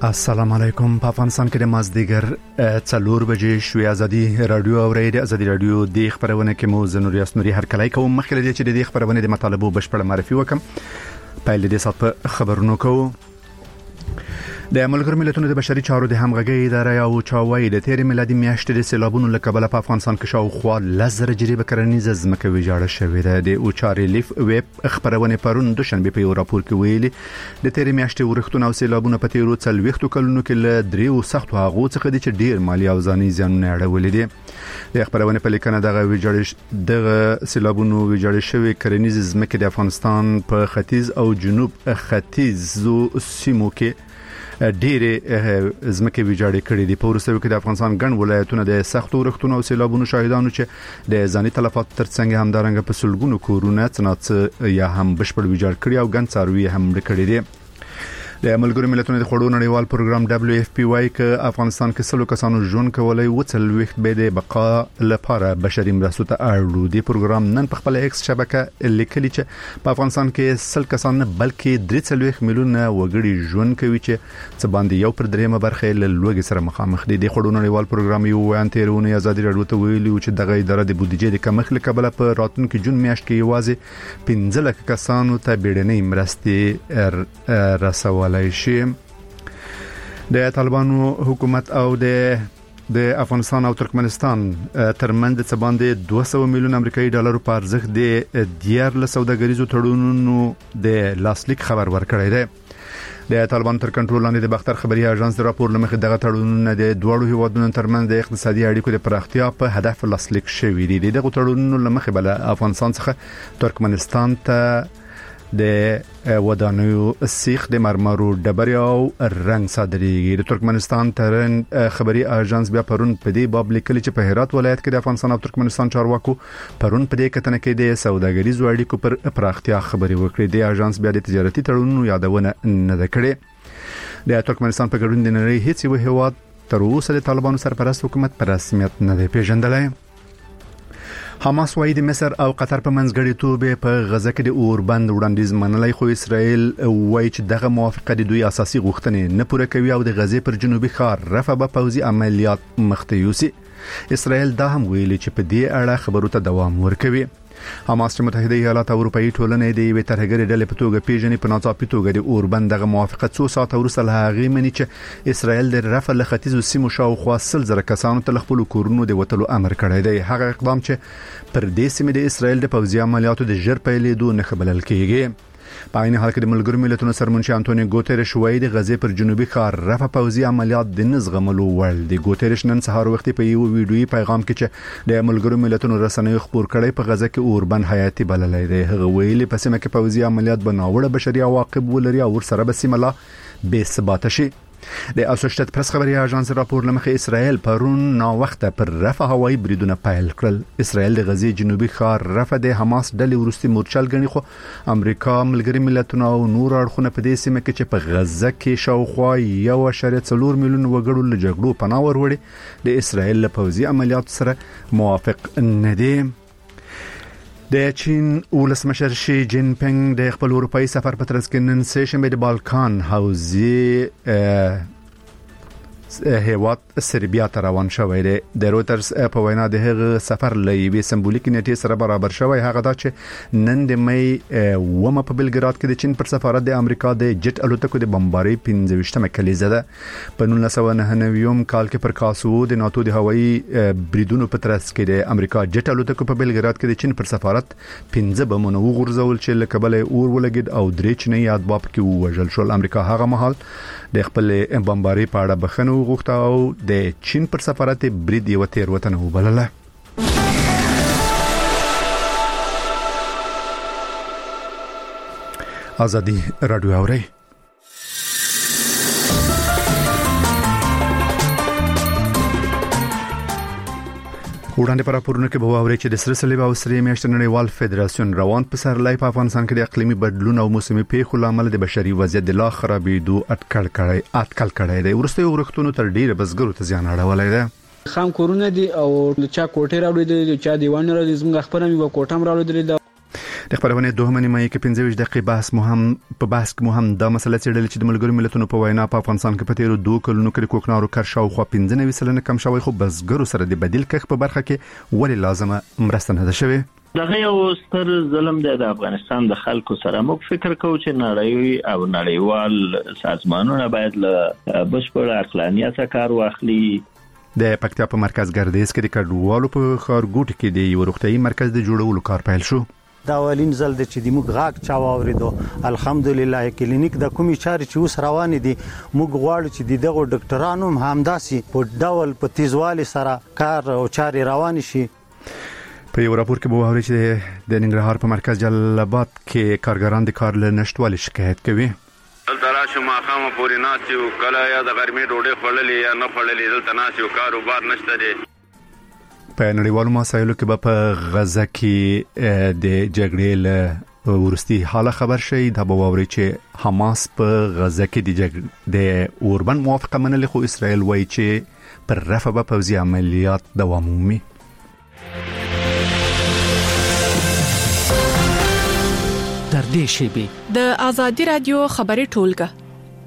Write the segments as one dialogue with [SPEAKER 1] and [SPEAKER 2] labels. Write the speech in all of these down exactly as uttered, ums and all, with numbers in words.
[SPEAKER 1] السلام علیکم. په افغانستان کې د مازدیګر څلور بجې شوې ازادي رادیو او ریډیو ازادي رادیو د خبرونه کې مو زنور یاسنوري هر کله کوم مخکې د چې د خبرونه د مطالبه بشپړ معرفي وکم. په دې سات په خبرونو کوو د ملګرو ملتونو د بشري چارو د همغږي اداره او چاوي د تیر میلادي میاشتې د سیلابونو له کبله په افغانستان کې شاوخوا لزر جریبه کرنیزه ځمکه ویجاړه شوې ده. د اوچاري لیف ویب خبرونه پرون دوشنبه په یو راپور کې ویلي د تیر میاشتې ورښتونه او سیلابونو په تیرو څلويختو کلونو کې له دریو سختو هغو څخه د ډیر مالی او ځاني زیانونه اړولې دي. د خبرونه په لیکنه دغه ویجاړ دغه سیلابونو ویجاړ شوی کرنیزه ځمکه د افغانستان په ختیځ او جنوب ختیځو سیمو کې ډېرې ځمکې ویجاړې کړې دي. په وروستیو کې د افغانستان ګڼ ولایتونه د سختو ورښتونو او سیلابونو شاهدانو چې د ځاني تلفات ترڅنګ همدارنګه په سلګونو کورونه څنګه یا هم بشپړ ویجاړ کړي او ګڼ څاروي هم مړ کړي دي. د ملګرو ملتونو د خوړو نړیوال پروګرام دبليو اف پی وايي چې افغانستان کې سلو کسانو ژوند کولای و څلويخت به د بقا لپاره بشري مرستو ته اړ دي. پروګرام نن په خپل ایکس شبکه لیکلي چې په افغانستان کې سل کسان نه بلکې درې څلويخت میلیونه وګړي ژوند کوي چې څه باندې یو پر دریمه برخه له لوګي سره مخامخ دي. د خوړو نړیوال پروګرام یو وانتیرونه ازادي رادیو ته ویلي چې دغه اداره د بودیجې د کمښت له کبله په راتلونکي جون میاشت کې یوازې پنځه لک کسانو ته بیړنۍ مرستې رسولای شي. د طالبانو حکومت او د د افغانستان او ترکمنستان ترمنځ د باندې دوه سوه میلیون امریکایي ډالر په ارزښت د دیار له سوداګریزو تړونونو د لاسلیک خبر ورکړی دی. د طالبان تر کنټرول لاندې د بختر خبري اژانس د راپور لمخې دغه تړونونه د دوړو هیوادونو ترمنځ د اقتصادي اړیکو د پراختیا په هدف لاسلیک شوي دي. دغه تړونونو لمخې بل افغانستان څخه ترکمنستان ته د ودانیو سیخ د مرمرو ډبرې او رنګ صادریږي. د ترکمنستان ترن خبري اژانس بیا پرون په دې باب لیکلي چې په هرات ولایت کې د افغانستان او ترکمنستان چارواکو پرون په دې کتنه کې د سوداګریزو اړیکو پر پراختیا خبري وکړي. د اژانس بیا د تجارتي تړونونو یادونه نه ده کړې. د ترکمنستان په ګډون د نړۍ هیڅ یو هیواد تر اوسه د طالبانو سرپرست حکومت پر رسمیت نه دی پیژندلی. حماس وايي د مصر او قطر په منځګړیتوب په غزه کې د اوربند وړاندیز منلای، خو اسرائیل وايي چې دغه موافقه د دوی اساسي غوښتنې نه پوره کوي او د غزې پر جنوبي ښار رفح به پوځي عملیات مخته یوسي. اسرائیل دا هم ویلي چې په دې اړه خبرو ته دوام ورکوي. حماس چې متحده ایالات او اروپאי ټولنې د یوې ترهګرې ډلې په توګه پیژني په ناڅاپي توګه د اوربند دغه موافقه څو ساعت وروسته له هغې مني چې اسرائیل د رفح له ختیځو سیمو شاوخوا سل زره کسانو ته خپل کورونو د وټلو امر کړی دی. هغه اقدام چې پر دې سیمې د اسرائیل د پوځي عملیاتو د ژر پیلېدو نه خبرل کیږي. په عین حال کې د ملګرو ملتونو سرمنشي انټونیو ګوتریش وایي د غزې پر جنوبي ښار رفح پوځي عملیات د نزغملو وړ دي. ګوتریش نن سهار وخت په یو ویډیوي پیغام کې چې د ملګرو ملتونو رسنیو خبر کړی په غزه کې اوربند حیاتي بللی دی. هغه ویلي په سیمه کې پوځي عملیات بناوړه بشري عواقب ولري او ورسره به سیمه لا بې ثباته شي. د اسوسییټډ پریس خبري اژانس راپور لمخې اسرائیل پرون نا وخت پر رفح هوایي بریدونه پیل کړل. اسرائیل د غزې جنوبي ښار رفح د حماس ډلې ورستي مورچل غني، خو امریکا، ملګري ملتونه او نور اړخونه په دې سیمه کې چې په غزه کې شاوخوا یو اشاریه څلور میلیون وګړو له جګړو پناه وروړي د اسرائیل له پوځي عملیاتو سره موافق نه دي. د چین ولسمشر شي جین پینګ د خپل اروپאי سفر په ترڅ کې نن سه شنبه د بالکان حوزې هیواد سربیا ته روان شوی دی. د رويټرز په وینا د هغه سفر لې سمبولیک نیټه سره برابر شوی. هغه دا چې نن د مې ومه په بلګراد کې د چین پر سفارت د امریکا د جټ الوتکو د بمباري پنځه ویشتمه کلیزه ده. په نولس سوه نهه نوي کال کې پر کاسو د ناتو د هوایي بریدونو په ترڅ کې د امریکا جټ الوتکو په بلګراد کې د چین پر سفارت پنځه بمونه وغورځول چې له کبله اور ولګید او درې چینی یادباب کې وژل شول. امریکا هغه مهال د خپل بمباري په اړه بخښنه غوښته او د چین پر سفارت برید یو تیروتنه وبلله. ازادي رادیو اوري وړاندې پر راپورونه کې به واوري چې د سره صلیب او سری میاشتې نړیوال فدراسیون روان په سرلای په افغانستان کې د اقلیمي بدلون او موسمي پیښو لامل د بشري وضعیت د لا خرابېدو اټکل کړي اټکل کړي دی. ورسته ورښتونو تر ډیره بزګرو ته زیان اړولای دی.
[SPEAKER 2] خام کورونه دي او چا کوټه راوړي دي، چا دیوان راوړي، زموږ خبره مې په کوټه راوړي دي.
[SPEAKER 1] د خبرونه دوه نیمه کې پنځه ویشت دقیقې بحث مهم په بحث کې مهم دا مسله چې د ملګرو ملتونو په وینا په افغانستان کې په تیرو دوه کلونو کې کوکنارو کرشاو خو پنځه نوي سلنه کم شوی، خو بزګرو سره د بدیل کښ په برخه کې ولې لازمه مرسته نه ده شوی.
[SPEAKER 2] دغه یو ستر ظلم دی د افغانستان د خلکو سره. موږ فکر کوو چې نړۍ او نړیوال سازمانونه باید له بشپړ عقلانیت کار واخلي.
[SPEAKER 1] د پکتیا په مرکز ګردیز کې د کډوالو په خارګوټ کې د یو روغتيایي مرکز د جوړولو کار پیل شو.
[SPEAKER 3] دا ولین زل د چې د موږ غاک چا واوریدو. الحمدلله کلینیک د کومي چاري چې اوس روان دي موږ غواړو چې دغه ډاکټرانو هم همداسي په ډول په تیزوالي سره کار او چاري روان شي.
[SPEAKER 1] په یو راپور کې به وایي چې د ننګرهار په مرکز جلال آباد کې کارګران د کار له نشټوالي شکایت کوي.
[SPEAKER 4] دلته ما خامه پوری ناسي او کله یا د ګرمي ډوډۍ خړلې یا نه خړلې دلته ناسي او کاروبار نشته دي.
[SPEAKER 1] په نړیوالو مسایلو کې به په غزه کې د جګړې له ورستي حاله خبر شي. دا به ووري چې حماس په غزه کې د جګړې د اوربن موافقه منلې، خو اسرائیل وایي چې پر رفع به پوځي عملیات دوام ومومي.
[SPEAKER 5] در دې شیبه د ازادي رادیو خبري ټولګه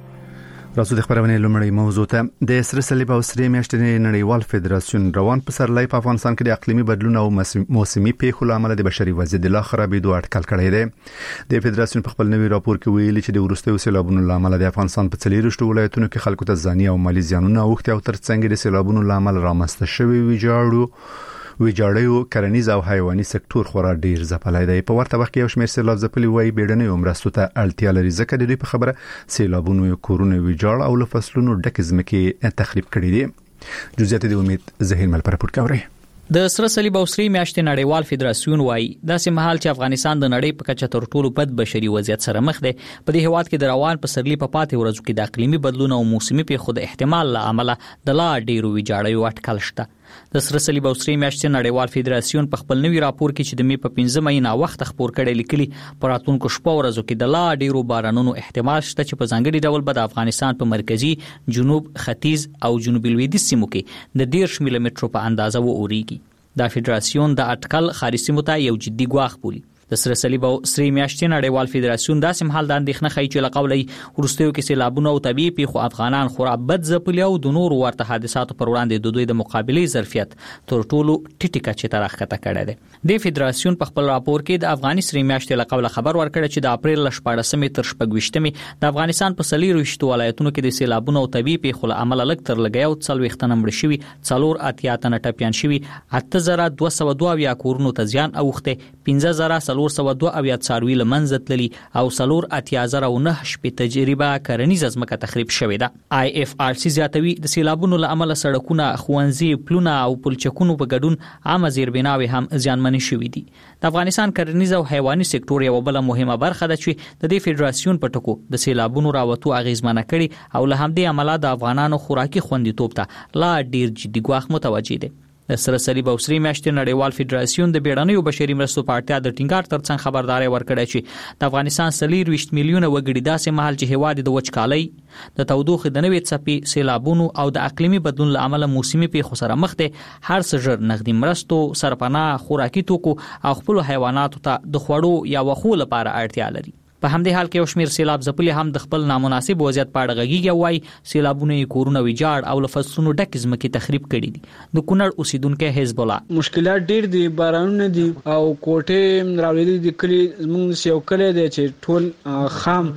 [SPEAKER 1] راځو د خبرونه لومړی موضوع ته. د سره صلیب او سره میاشتنې نړیوال فدراسیون روان په سرلای په افغانستان کې د اقلیمي بدلون او موسمي پیښو لامل د بشري وضعیت لا خرابېدو اټکل کړی دی. د فدراسیون په خپل نوي راپور کې ویلي چې د وروستیو سیلابونو لامل د افغانستان په څلورشتو ولایتونو کې خلکو ته ځاني او مالي زیانونه اوښتي او ترڅنګ د سیلابونو لامل رامنځته شوي ویجاړو ویجاړیو کرنیز او حیواني سکتور خورا ډیر ځپلای دی. په ورته وخت کې یو شمېر سیلاب ځپلي وایي بیړنۍ عمرستو ته اړتیا لري، ځکه د دوی په خبره سیلابونو کورونه ویجاړ او له فصلونو ډک ځمکې تخریب کړي دي. جزئیات د امید زهیر مل پر پورت کوي.
[SPEAKER 6] د سره صلیب او سری میاشتې نړیوال فدراسیون وایي داسې مهال چې افغانستان د نړۍ په کچه تر ټولو بد بشري وضعیت سره مخ دی، په دې هیواد کې د روان په سرلی په پاتې ورځو کې د اقلیمي بدلون او موسمي پیښو د احتمال له امله د لا ډیرو ویجاړیو اټکل شته. د سره صلیب او سری میاشتې نړیوال فدراسیون په خپل نوي راپور کې چې د می په پنځمه مینا وخت خبر کړي لیکلي پر راتلونکو شپو ورځو کې د لا ډیرو بارانونو احتمال شته چې په ځانګړي ډول به د افغانستان په مرکزی، جنوب، ختیځ او جنوب لویدیځ سیمو کې د ډیر ملي مترو په اندازه ووريږي. دا فدراسیون د اټکل خارجي سیمو ته یو جدي ګواښ بولي. د سره صلیب او سری میاشتې نړیوال فدراسیون داسې مهال د اندېښنه ښیي چې له قوله وروستیو کې سیلابونه او طبیعي پیښو افغانان خورا بد ځپلي او د نورو ورته حادثاتو پر وړاندې د دوی د مقابلې ظرفیت تر ټولو ټیټه کچې ته راښکته کړی دی. د فدراسیون په خپل راپور کې د افغاني سری میاشتې له قوله خبر ورکړی چې د اپریل له شپاړسمې تر شپږویشتمې د افغانستان په څلوېښتو ولایتونو کې د سیلابونو او طبیعي پیښو له امله لږ تر لږه یو څلوېښت تنه مړه شوي، څلور اتیا تنه ټپیان شوي، اته زره دوه سوه دوه اویا کورونو ته زیان اوښتی، پنځه زره څلور سوه دوه اویا څاروي له منځه تللي او څلور اتیا زره او نه شپې تجربه کرنیزه ځمکه تخریب شوې ده. آی اف آر سی زیاتوي د سیلابونو له امله سړکونه، ښوونځي، پلونه او پلچکونو په ګډون عامه زیربناوې هم زیانمنې شوې دي. د افغانستان کرنیز او حیواني سکتور یو بل مهمه برخه ده چې د دې فدراسیون په ټکو د سیلابونو راوتو اغیزمنه کړي او له همدې امله د افغانانو خوراکي خوندیتوب ته لا ډیر جدي ګواښ متوجه دي. د سره صلیب او سری میاشتې نړیوال فدراسیون د بیړنیو بشري مرستو په اړتیا د ټینګار ترڅنګ خبرداري ورکړې چې د افغانستان څلوېښت میلیونه وګړي داسې مهال چې هیواد د وچکالۍ، د تودوخې د نوې څپې، سیلابونو او د اقلیمي بدلون له امله موسمي پیښو سره مخ دي، هر څه ژر نغدي مرستو، سرپناه، خوراکي توکو او خپل حیواناتو ته د خوړو یا وخو لپاره اړتیا لري. په همدې حال کې یو شمېر سیلاب ځپلي هم د خپل نامناسب وضعیت په اړه غږیږي او وایي سیلابونه یې کورونه ویجاړ او له فصلونو ډکې ځمکې تخریب کړي دي. د کونړ اوسیدونکی حزب الله
[SPEAKER 7] مشکلات ډېر دي، بارانونه دي او کوټې راولېدلې دي. کلي زموږ یو کلی دی چې ټول خام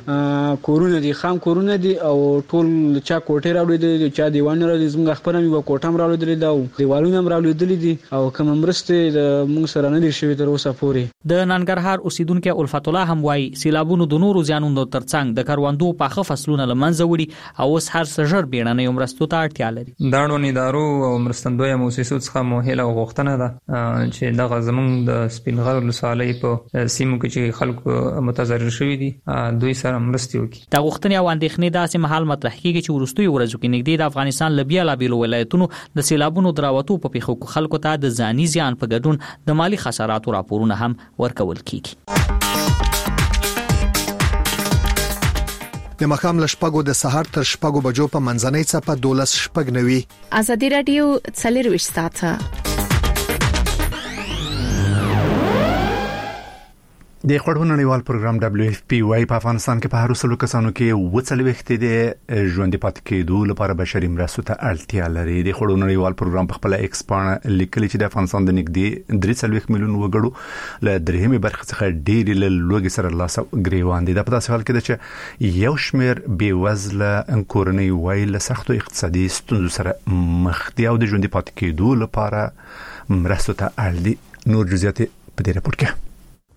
[SPEAKER 7] کورونه دي، خام کورونه دي او ټول چا کوټې راولېدلې دي، چا دیوالونه راولېدلي. زموږ خپله مې یوه کوټه هم راولېدلې ده او دیوالونه هم راولېدلي دي او کومه مرستې د موږ سره نه دي شوې تر اوسه پورې.
[SPEAKER 6] د ننګرهار اوسیدونکی الفت الله هم وایي سیلابونو د نورو زیانونو ترڅنګ د کروندو پاخه فصلونه له منځه وړي او اوس هر څه ژر بیړنۍ مرستو ته اړتیا لري.
[SPEAKER 8] د اړوندو ادارو او مرستندویه مؤسسو څخه مو هیله او غوښتنه ده چې دغه زموږ د سپینغر ولسوالۍ په سیمو کې چې خلکو متضرر شوي دي دوی سره مرستې وکړي.
[SPEAKER 6] د غوښتنې او اندېښنې داسې مهال مطرح کیږي چې وروستیو ورځو کې نږدې د افغانستان له بېلابېلو ولایتونو د سیلابونو د راوتو په پیښو خلکو ته د ځاني زیان په ګډون د مالي خساراتو راپورونه هم ورکول کیږي.
[SPEAKER 9] د مخام لشپګو د سحر تر شپګو بجو په منځنۍ څپه دولس شپګ نوي.
[SPEAKER 5] ازادي رادیو څلورویشت ساعته
[SPEAKER 1] د خړو نړیوال پروګرام دبليو اف پی وايي په افغانستان کې په هر وسلو کسانو کې وڅلويخت دي ژوند پاتې کېدو لپاره بشري مرستو ته اړتیا لري. د خړو نړیوال پروګرام په خپل ایکسپان لیکلي چې د افغانستان د نږدې درې څلويخت میلیون وګړو له درېمې برخه څخه ډېری له لوګي سره لاس ګریوان دي. د په داسې حال کې چې یو شمېر بیوزله کورنۍ وايي له سختو اقتصادي ستونزو سره مخ دي او د ژوند پاتې کېدو لپاره مرستو ته اړ دي. نور جزئیات په دې راپور کې.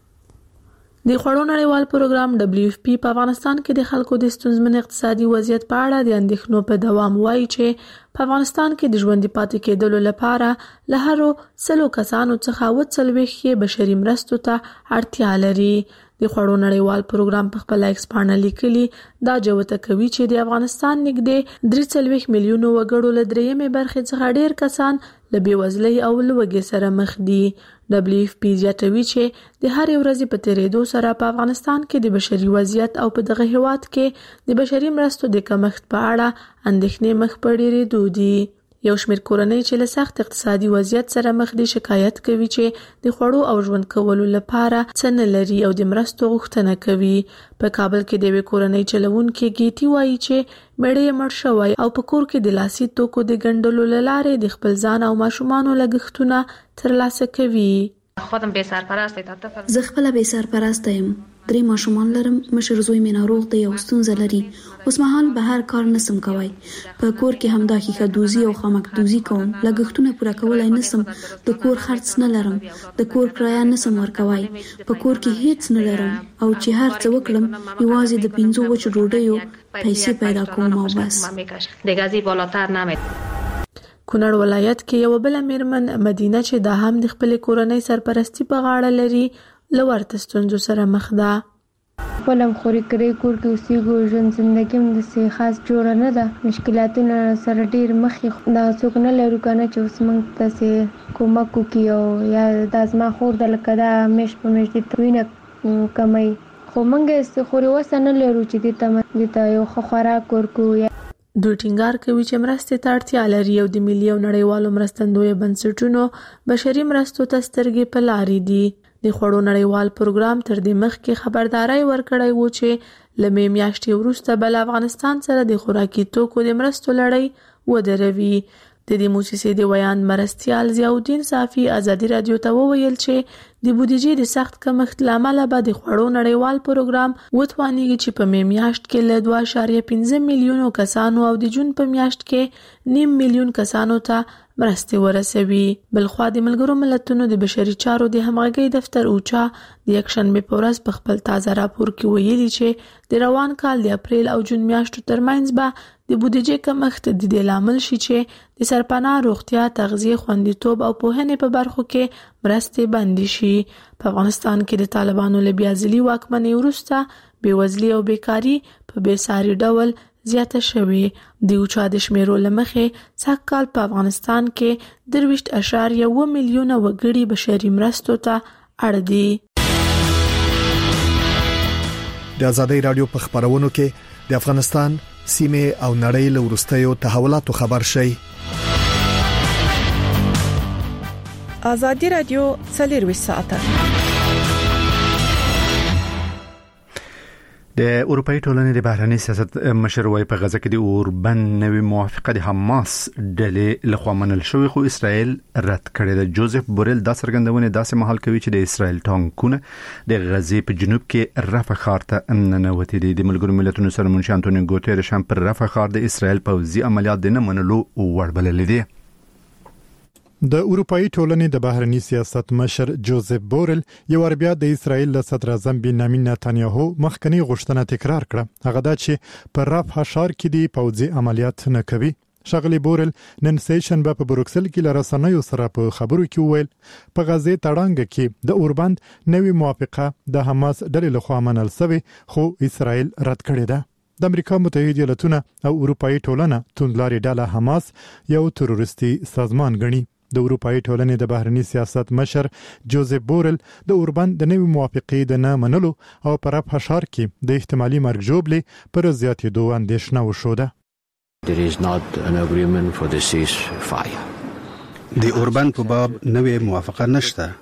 [SPEAKER 10] د خړو نړیوال پروګرام دبليو اف پی په افغانستان کې د خلکو د ستونزمن اقتصادي وضعیت په اړه د اندېښنو په دوام وایي چې په افغانستان کې د ژوند پاتې کېدلو لپاره له هرو سلو کسانو څخه وڅلويخت بشري مرستو ته اړتیا لري. د خړو نړیوال پروګرام په خپل ایکسپان لیکلي دا جوته کوي چې د افغانستان نږدې درې څلويخت میلیون وګړو له درېمې برخې څخه ډېر کسان له بیوزلۍ او لوږې سره مخ دي. دبليو اف پی زیاتوي چې د هر ورځې په تیریدو سره په افغانستان کې د بشري وضعیت او په دغه هیواد کې د بشري مرستو د کمښت په اړه اندېښنې مخ په ډېرېدو دي. یو شمېر کورنۍ چې له سخت اقتصادي وضعیت سره مخ دي شکایت کوي چې د خوړو او ژوند کولو لپاره څه نه لري او د مرستو غوښتنه کوي. په کابل کې د یوې کورنۍ چلوونکي ګیټي وایي چې مړی مړ شوی او په کور کې د لاسي توکو د ګنډلو لارې د خپل ځان او ماشومانو لګښتونه ترلاسه کوي.
[SPEAKER 11] خودم به سرپرست ته
[SPEAKER 12] زه خپل به سرپرست یم. درې ماشومان لرم. مشر زوی مې ناروغ دی او ستونزه لري. اوس مهال به هر کار نسم کوي. په کور کې هم د ښه دوزي او خامک دوزي کوم. لګښتونه پوره کولای نسم. د کور خرڅ نه لرم. د کور کرایه نسم ورکوي. په کور کې هیڅ نه لرم او چې هر څه وکړم یوازې د پنځو وچو ډوډیو پیسې پیدا کوم او بس.
[SPEAKER 11] د غازی بالاتر نمید.
[SPEAKER 10] کونړ ولایت کې یو بل میرمن مدینه چې دا هم د خپل کورنۍ سرپرستی په غاړه لري لورته ستونزو سره مخ ده.
[SPEAKER 13] خپلم خوري کړی کور کې اوسېږو. ژوند زندګي هم داسې خاص جوړه نه ده. مشکلاتونه سره ډېر مخې دا څوک نه لرو که نه چې اوس موږ داسې کومک وکړي او یا دا زما خور ده لکه دا میاشت په میاشت دې ته وینه کموي خو موږ خوري وسه نه لرو چې دې ته دې ته یو ښه خوراک ورکړو.
[SPEAKER 10] دوی ټینګار کوي چې مرستې ته اړتیا لري او د ملي او نړیوالو مرستندویه بنسټونو بشري مرستو ته سترګې په لارې دي. د خړو نړیوال پروګرام تر دې مخکې خبرداري ورکړی و چې له مې میاشتې وروسته بل افغانستان سره د خوراکي توکو د مرستو لړۍ ودروي. د دې موسسې د ویان مرستیال ضیاءالدین صافي ازادي رادیو ته وویل چې د بودیجې د سخت کمښت لامل به د خړو نړیوال پروګرام وتوانیږي چې په مې میاشت کې له دوه اعشاریه پنځه میلیونو کسانو او د جون په میاشت کې نیم میلیون کسانو ته مرستې ورسوي. بلخوا د ملګرو ملتونو د بشري چارو د همغږي دفتر اوچا د یکشنبه په ورځ په خپل تازه راپور کې ویلي چې د روان کال د اپریل او جون میاشتو ترمنځ به د بودیجې کمښت د دې لامل شي چې د سرپناه روغتیا، تغذیه، خوندیتوب او پوهنې په برخو کې مرستې بندي شي. په افغانستان کې د طالبانو له بیازلي واکمنۍ وروسته بېوزلي او بیکاري په بېساري ډول زیاته شوې. د اوچا د شمیرو له مخې سږ کال په افغانستان کې درویشت اعشاریه اوه میلیونه وګړي بشري مرستو ته اړ دي.
[SPEAKER 9] د ازادۍ رادیو په خبرونو کې د افغانستان سیمه او نړۍ له وروستیو تحولاتو خبر شي.
[SPEAKER 5] ازادي رادیو څلور ساعته.
[SPEAKER 1] د اروپאי ټولنې د بهرنی سیاست مشر وايي په غزه کې د اوربن نوې موافقه د حماس ډلې لخوا منل شوې خو اسرائیل رد کړې ده. جوزف بورل دا څرګندونه داسې مهال کوي چې د اسرائیل ټانکونه د غزې په جنوب کې رفح ښار ته ننوتې دي. د ملګرو ملتونو سرمنشي انټونیو ګوتيرش هم پر رفح ښار د اسرائیل پوځي عملیات د نه منلو وړ بللې دي.
[SPEAKER 14] د اروپאי ټولنې د بهرنی سیاست مشر جوزف بورل یو اربیا د اسرائیل له صدر اعظم بنیامین نتانیاهو مخکنی غوښتنه تکرار کړه. هغه دا چې پر رفح ښار کې دی پوځي عملیات نه کوي. شغلی بورل نن سیشنبه په بروکسل کې لرسنیو سره په خبرو کې وویل په غزې تړانګ کې د اوربند نوې موافقه د حماس ډلې لخوا منل شوې خو اسرائیل رد کړې ده. د امریکا متحده ایالاتونه او اروپאי ټولنه توندلاري ډله حماس یو تروریستي سازمان ګڼي. د اروپאי ټولنې د بهرنی سیاست مشر جوزف بورل د اوربند د نوې موافقې د نه منلو او پر رفح ښار کې د احتمالي مرګ ژوبلې پر زیاتېدو اندېښنه وښوده.
[SPEAKER 15] There is not an agreement for the ceasefire.
[SPEAKER 16] د اوربند په باب نوې موافقه نشته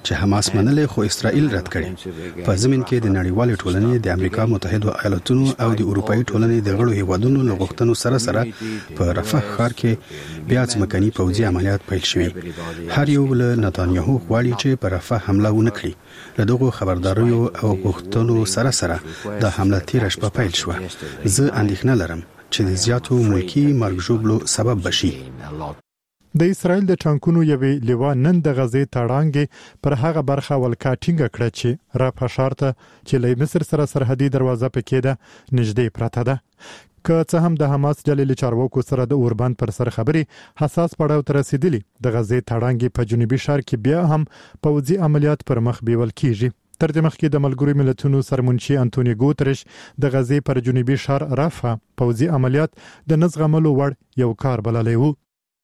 [SPEAKER 16] چې حماس منلې خو اسرائیل رد کړي. په ضمن کې د نړیوال ټولنې د امریکا متحده ایالاتونو او د اروپאי ټولنې د غړو هیوادونو له غوښتنو سره سره په رفح ښار کې بیا ځمکني پوځي عملیات پیل شوي. هر یو له نتانیاهو غواړي چې په رفح حمله ونه کړي. له دغه خبرداریو او غوښتنو سره سره د حمله تیر شپه پیل شو. زه اندېښنه لرم چې د زیاتو ملکی مرګ ژوبلو سبب بشي.
[SPEAKER 14] د اسرائیل د ټانکونو یوې لیوا نن د غزې تړانګې پر هغه برخه ولکا ټینګه کړه چې رافح ښار ته چې له مصر سره سرحدي دروازه پکې ده نږدې پرته ده. که څه هم د حماس ډلې له چارواکو سره د اوربند پر سر خبري حساس پړاو ته رسیدلی، د غزې تړانګې په جنوبي ښار کې بیا هم پوځي عملیات پر مخ بیول کیږي. تر دې مخکې د ملګرو ملتونو سرمنشي انټونی ګوتریش د غزې پر جنوبي ښار رافح پوځي عملیات د نزغملو وړ یو کار بللی وو.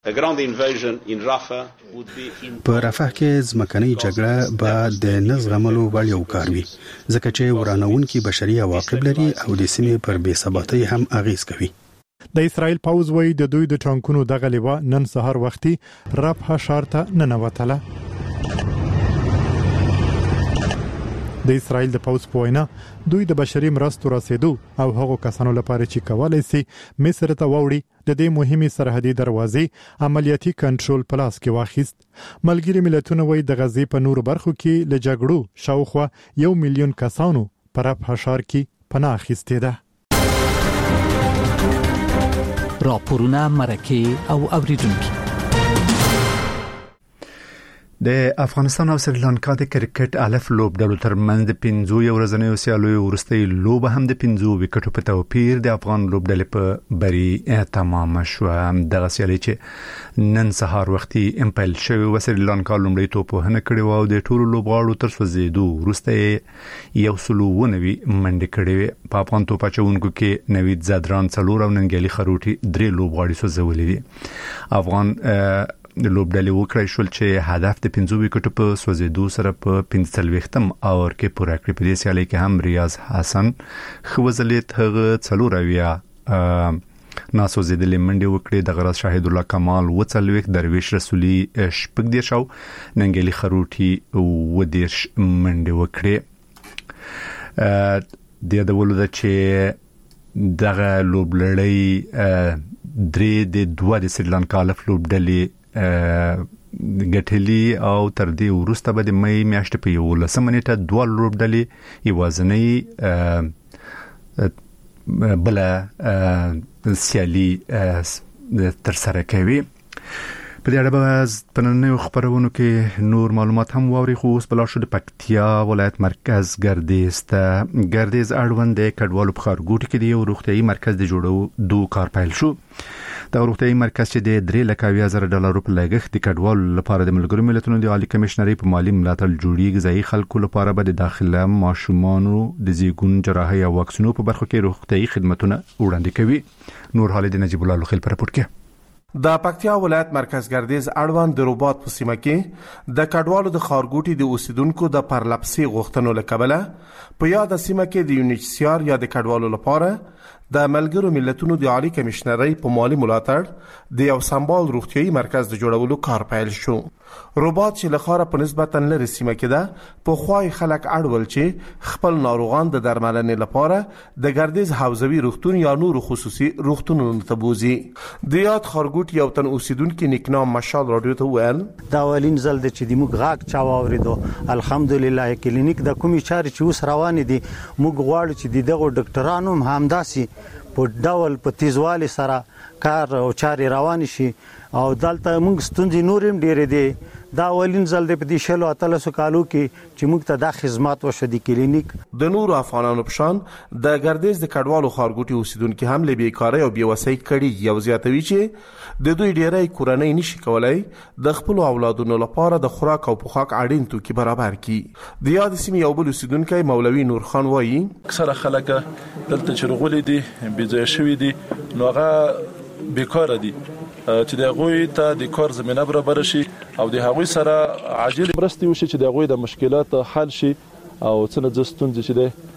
[SPEAKER 16] په رفح کې ځمکنۍ جګړه به د نزغملو وړ یو کار وي، ځکه چې ورانونکي بشري عواقب لري او د سیمې پر بې ثباتۍ هم اغیز کوي.
[SPEAKER 14] د اسرائیل پوځ وایي د دوی د ټانکونو دغه لیوا نن سهار وختي رفح ښار ته ننوتله. د اسرائیل د پوځ په وینا دوی د بشري مرستو رسیدو او هغو کسانو لپاره چې کولای شي مصر ته ووړي د دې مهمه سرحدي دروازې عملیاتي کنټرول پلاس کې واخیست. ملګری ملتونه وایي د غزې په نورو برخو کې له جګړو شاوخوا یو میلیون کسانو پر رفح ښار کې پناه اخیستې ده.
[SPEAKER 17] راپورونه مرکه او اوریدونکو.
[SPEAKER 1] د افغانستان او سریلانکا د کرکټ الف لوبډلو ترمنځ د پنځو ورځنیو سیالیو وروستۍ لوبه هم د پنځو وکټو په توپیر د افغان لوبډلې په بری تمام شو. د سیالي چې نن سهار وختي امپل شوی و سریلانکا لومړی توپونه کړي او د ټولو لوبغاړو تر سوزیدو وروسته یو سلو ونوي منډه کړي. په افغان توپچونکو کې نوید زادران څلور او ننګیالي خروټي درې لوبغاړي سوزولې دي. افغان د لوبډلې وکړای شول چې هدف د پنځو وکټو په سوزیدو سره په پنځلويختم اور کې پوره کړی. په دې سیالي کې هم ریاض حسن خوځلیت هغه څلورویا ناسوزیدلې منډه وکړي. د غرض شاهد الله کمال وڅلويخ درویش رسولي شپږ دیر شو ننګلی خروټي و دیر منډه وکړي. د دولت چې دغه لوبلړۍ درې د دوه د سریلانکا الف لوبډلې ګټلي او تر دې وروسته به د مې میاشتې په یو لسمه نیټه دوه لوبډلې یوازنۍ بل سیالي تر سره کوي. په دې اړه به په نننیو خبرونو کې نور معلومات هم واوري. خو اوس بلا شو د پکتیا ولایت مرکز ګردیز ته ګردیز اړوند د کډوالو په خارګوټ کې دی یو روغتيایي مرکز د جوړو دوه کار پیل شو. د روغتيایي مرکز چې د درې لک اویا زره ډالر په لګښت د کډوالو لپاره د ملګرو ملتونو د عالی کمشنري په مالی ملاتړ جوړیږي. ځای خلکو لپاره به د داخله ماشومانو د زیګون جراحي او واکسینو په برخو کې روغتيایي خدماتونه وړاندې کوي. نور حال د نجیب الله لوخیل پر راپور کې.
[SPEAKER 18] د پکتیا ولایت مرکز ګردیز اړوند د روبات په سیمه کې د کډوالو د خارګوټي د اوسیدونکو د پرلپسي غوښتنو لکبله په یاد سیمه کې د یونیچسیار یا د کډوالو لپاره د ملګرو ملتونو د عالی کمشنري په مالی ملاتړ د یو سمبال روغتيایي مرکز د جوړولو کار پیل شو. روبات چې لخوا په نسبتا لري سیمه کې ده په خوای خلک اړول چې خپل ناروغان د درملنې لپاره د ګردیز حوزوي روغتون یا نور خصوصي روغتونونو ته بوزي. د یاد خارګوټ یو تن اوسیدونکو نکنام مشال رادیو ته ویل
[SPEAKER 3] دا ولین زل د چې د موږ غاک چا واوریدو. الحمدلله کلینیک د کومي چاري چې اوس روان دي موږ غواړو چې دغه ډاکټرانو همداسي په ډول په تیزوالي سره کار او چاري روان شي او دلته موږ ستونزې نورم ډېرې دي. دا ولین زل د پدې شلو اتلسو کالو کې چې موږ ته د خدمات وشو د کلینیک
[SPEAKER 18] د نور افغانانو په شان د ګردیز د کډوالو خارګوټي اوسیدونکو هم له بیکارۍ او بیوسۍ کړي یو زیاتوي چې د دوی ډېرای کورنۍ نشي کولای د خپل اولادونو لپاره د خوراک او پوښاک اړین توکي برابر کړي. د یاد سیمې یو بل اوسیدونکو مولوي نور خان وایي
[SPEAKER 19] اکثره خلک دلته چرغولې دي بيځای شوی دي نو هغه بیکاره دي چې د غوي ته د کار زمينه برابر شي او د هغوی سره عاجل مرستي وشي چې د غوي د مشکلات حل شي او څنګه ځستون چې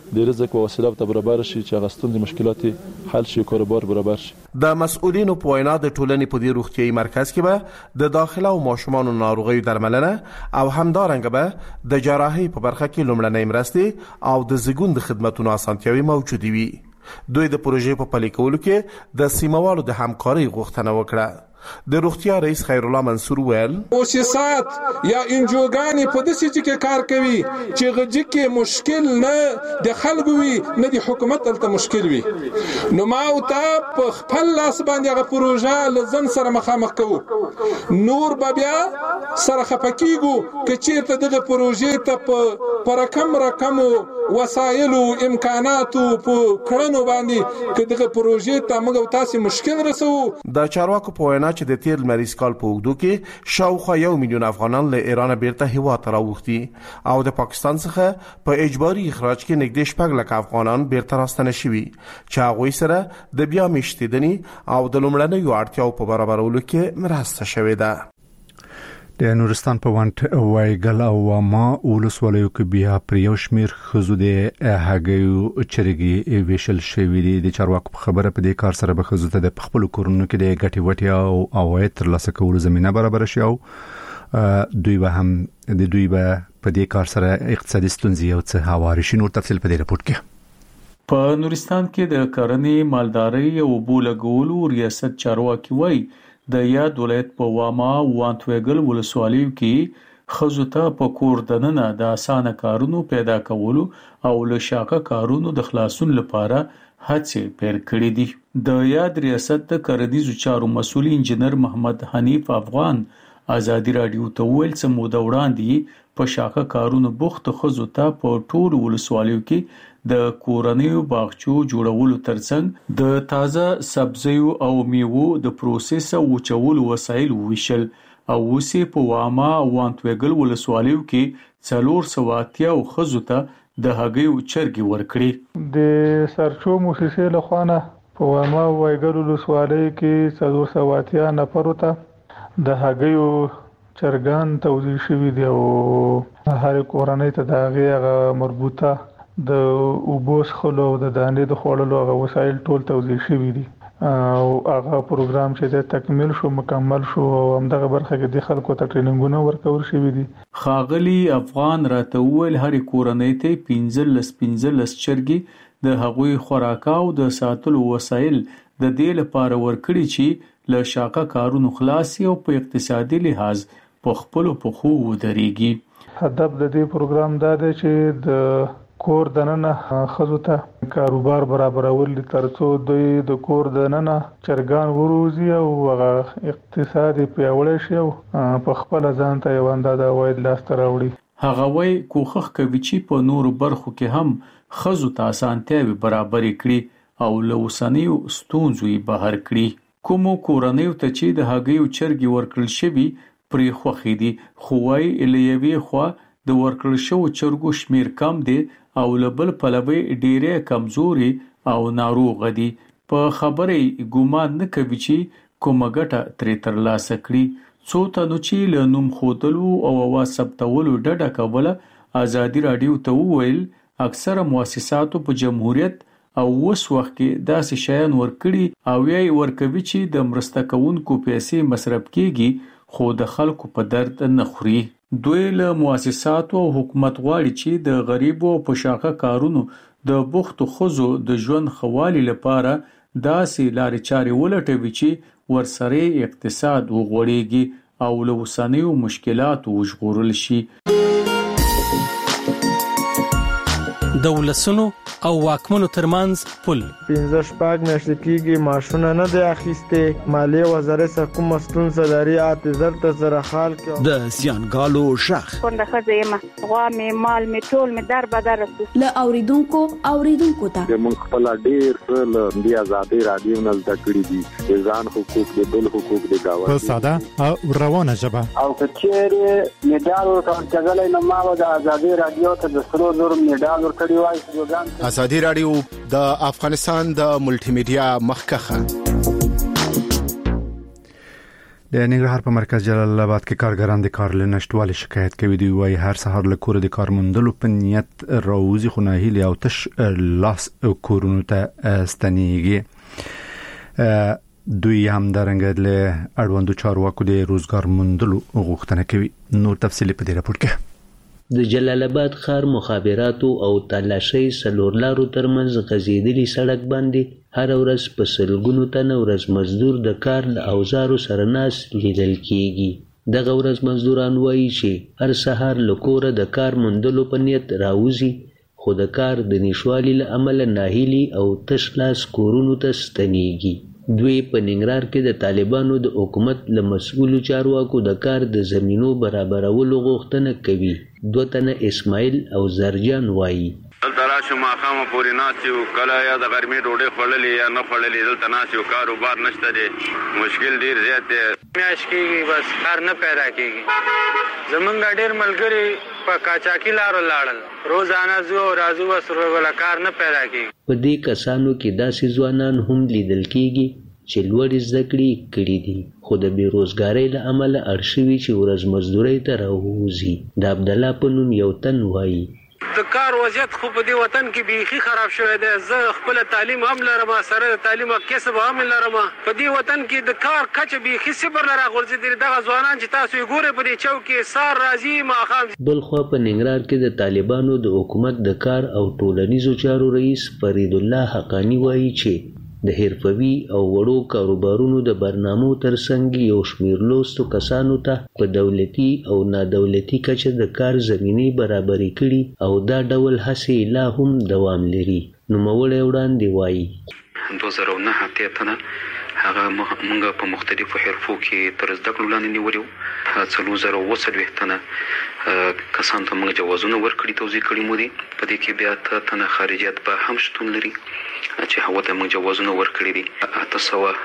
[SPEAKER 19] د رزق او وسیله ته برابر شي چې غستون د مشکلات حل شي کاروبار برابر شي.
[SPEAKER 18] د مسؤلینو په وینا د ټولنې په دې روغتيایي مرکز کې به د داخله او ماشومان ناروغیو درملنه او همدارنګه به د جراحي په برخه کې لومړنۍ مرستې او د زګون د خدماتو اسانتیاوي موجود وي. دوی د پروژې په پلي کولو کې د سیموالو د همکارۍ غوښتنه وکړه. د روغتیا رئیس خیر الله منصور ویل
[SPEAKER 20] مؤسسات یا انجوګانې په داسې ځای کې کار کوي چې غږی کې مشکل نه د خلکو وي نه د حکومت تلته مشکل وي. نو ما او تا په خپل لاس باندې هغه پروژه لزم سره مخامخ کوو. نور به بیا سره خپکیږو چې چیرته دغه پروژې ته په پر کم رقم وسایل او امکانات په کړنو باندې چې دغه پروژې ته موږ تاسو مشکل رسو.
[SPEAKER 18] د چارواکو په وینا چې د تیر لمریز کال په اوږدو کې شاوخوا یو میلیون افغانان له ایران بیرته هیواد ته راوښتي او د پاکستان څخه په اجباري اخراج کې نږدې شپږ لک افغانان بیرته راستنه شوي چې هغوی سره د بیا میشتېدنې او د لومړنیو اړتیاو په برابرولو کې مرسته شوې ده.
[SPEAKER 1] د نورستان په وانت وایګل او واما ولسوالیو کې بیا پر یو شمیر خزو د هغیو چرګي ویشل شوی دي. د چارواکو په خبره په دې کار سره به خزو ته د خپل کورونو کې د ګټي وټي او اوایت تر لاسه کولو زمينه برابر شي او دوی به هم د دوی به په دې کار سره اقتصادي ستونزې او څه هواري شي. نور تفصیل په دې رپورت کې.
[SPEAKER 21] په نورستان کې د کرنې مالدارۍ او بولګولو ریاست چارواکي وایي د یاد ولایت په واما وانتویګل ولسوالیو کې خزو ته په کور دننه د اسانه کارونو پیدا کولو او له شاقه کارونو د خلاصون لپاره هڅې پیل کړې دي. د یاد ریاست د کرنیزو چارو مسؤل انجنیر محمد حنیف افغان ازادي رادیو ته ویل چې مو د وړاندې په شاقه کارونو بوخت خزو ته په ټول ولسوالیو کې د کورنیو باغچو جوړولو ترڅنګ د تازه سبزیو او میوو د پروسس او وچولو وسایل ویشل او وسی په واما وانتویګل ولسوالیو کې څلور سواتیا او خزو ته د هغیو چرګي ورکړي.
[SPEAKER 22] د سرچو موسسې له خوانه په واما وایګل ولسوالۍ کې څلور سواتیا نفر ته د هغیو چرګان توزیع شوي دي او هر کورنۍ ته د هغه مربوطه د اوبوس خلو د دانې د خوړلو هغه وسایل ټول توزیع شوي دي او هغه پروګرام چې د تکمیل شو مکمل شو او همدغه برخه کې د خلکو ته ټریننګونه ورکول شوي دي.
[SPEAKER 21] خاغلی افغان راته ویل هر کورنۍ ته پنځلس پنځلس چرګي د هغوی خوراکاو د ساتلو وسایل د دې لپاره ورکړي چې له شاقه کارونو خلاصي او په اقتصادي لحاظ په خپل پخو ودرېږي.
[SPEAKER 22] هدف د دې پروګرام دا دی چې د کور دننه خزو ته کاروبار برابرول دي ترڅو دوی د کور دننه چرګان وروزي او اقتصادي پیاوړی شي او په خپل ځان ته یو اندازه عواید لاسته راوړي.
[SPEAKER 21] هغه وای کوخخ کوي چې په نورو برخو کې هم خزو ته اسانتیاوي برابر کړي او له اوسنیو ستونزو یې بهر کړي. کومو کورنیو ته چې د هغیو چرګي ورکړل شوی پرې خوخې دي خو وای الیوي خو د ورکړل شو چرګو شمیر کم دي او لبل پلوي ډیره کمزوري او ناروغ دي. په خبرې ګومان نه کوي چې کومه ګټه ترې تر لاسه کړي. څو تنو چې له نوم خودلو او واسبتولو ډډه کوله ازادي رادیو ته وویل اکثره مؤسساتو په جمهوریت او وس وخت کې داسې شیان ورکړي او یې ورکوي چې د مرسته کوونکو پیسې مصرف کیږي خو د خلکو په درد نه خوري. دوی له مؤسساتو او حکومت غواړي چې د غریبو په شاقه کارونو د بوختو خزو د ژوند خوالي لپاره داسې لارې چارې ولټوي چې ورسره اقتصاد وغوړيږي او له وسنیو مشکلاتو وژغورل شي.
[SPEAKER 23] د ولسونو او واکمنو ترمنځ پل
[SPEAKER 24] پنځه شپږ میاشتې کېږي ماشونه نه دی اخیستې. مالیې وزارت څخه کومه ستونزه لري اته زر ته زره خال کې
[SPEAKER 23] د زیانګالو شخ
[SPEAKER 25] کونډه ښځه یم غوا مې مال مې ټول مې در بدر رسو
[SPEAKER 12] له اوریدونکو اوریدونکو ته
[SPEAKER 26] موږ خپل ډیر څه له دې ازادي رادیو نه زده کړی دي ځان حقوق د بل حقوق د گاوه
[SPEAKER 14] په ساده او روانه ژبه
[SPEAKER 27] او کچېره میډال ورکړل نه ما د ازادي رادیو ته د سرو زر میډال ورکړی وای.
[SPEAKER 28] ازادي رادیو د افغانستان د ملټي میډیا مخکخه.
[SPEAKER 1] ننګرهار په مرکز جلال آباد کې کارګران د کار له نشټوالي شکایت کوي. دوی وايي هر سهار له کور د کار موندلو په نیت راوځي خو ناهیلي او تش لاس کورونو ته ستنېږي. دوی هم درنګ له اړوندو چارواکو د روزګار موندلو غوښتنه کوي. نور تفصیل په دې راپور کې.
[SPEAKER 2] د جلال آباد ښار مخابراتو او تالاشۍ سلورلارو ترمنځ غځېدلي سړک باندې هر ورځ په سلګونو تنه ورځ مزدور د کار له اوزارو سره ناست لیدل کیږي. دغه ورځ مزدوران وایي چې هر سهار له کوره د کار موندلو په نیت راوځي خو د کار د نشوالي له امله ناهیلي او تش لاس کورونو ته ستنېږي. دوی په ننګرهار کې د طالبانو د حکومت له مسؤلو چارواکو د کار د زمینو برابرولو غوښتنه کوي. دوه تنه اسماعیل او زرجان وایي
[SPEAKER 4] دلته راشو ماښامه پورې ناست یو، کله یا د غرمې ډوډۍ خوړلې یا نه خوړلې، دلته ناست یو، کاروبار نشته دی، مشکل ډېر زیات دی.
[SPEAKER 6] میاشت کېږي بس کار نه پیدا کېږي. زمونږ ډېر ملګري په قاچاقي لارو لاړل، روزانه ځو او راځو بس ولا کار نه پیدا کېږي. په دې کسانو کې داسې ځوانان هم لیدل کېږي چې لوړې زده کړې کړي دي خو د بېروزګارۍ له امله اړ شوي چې ورځ مزدورۍ ته راووځي. د عبدالله په نوم یو تن وایي د کار وضعیت خو په دې وطن کې بیخي خراب شوی دی. زه خپل تعلیم هم لرم، سره د تعلیم او کسب هم لرم. په دې وطن کې د کار کچه بیخي صفر نه راغورځېدلې. دغه ځوانان چې تاسو یې ګورئ په دې چوک کې سهار راځي ماښام.
[SPEAKER 2] بلخوا په ننګرهار کې د طالبانو د حکومت د کار او ټولنیزو چارو رئیس فرید الله حقانی وایي چې د حرفوي او وړو کاروبارونو د برنامو ترڅنګ یو شمېر لوستو کسانو ته په دولتي او نادولتي کچه د کار زمینې برابرې کړي او دا ډول هڅې لا هم دوام لري. نوموړی وړاندې وایي
[SPEAKER 7] دوه زره نهه اتیا تنه هغه موږ په مختلفو حرفو کې تر زده کړو لاندې نیولي وو. څلور زره اووه څلوېښت تنه کسانو ته موږ جوازونه ورکړي توضیح کړي مو دي. په دې کې بیا اته تنه خارجیات به هم شتون لري چې هغو ته موږ جوازونه ورکړي دي. اته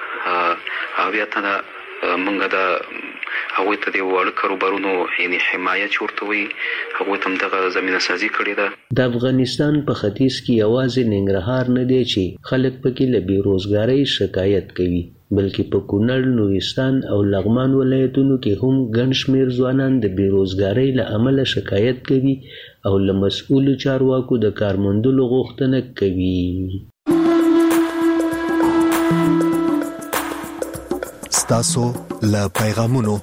[SPEAKER 7] سوه اویا تنه موږ د هغوی ته د واړه کاروبارونو یعنې حمایه چې ورته وایي هغوی ته هم دغه زمینه سازي کړې ده.
[SPEAKER 2] د افغانستان په ختیځ کې یوازې ننګرهار نه دی چې خلک پکې له بېروزګارۍ شکایت کوي بلکې په کونړ، نورستان او لغمان ولایتونو کې هم ګڼ شمېر ځوانان د بېروزګارۍ له امله شکایت کوي او له مسؤلو چارواکو د کار موندلو غوښتنه کوي.
[SPEAKER 9] ستاسو له پیغامونو.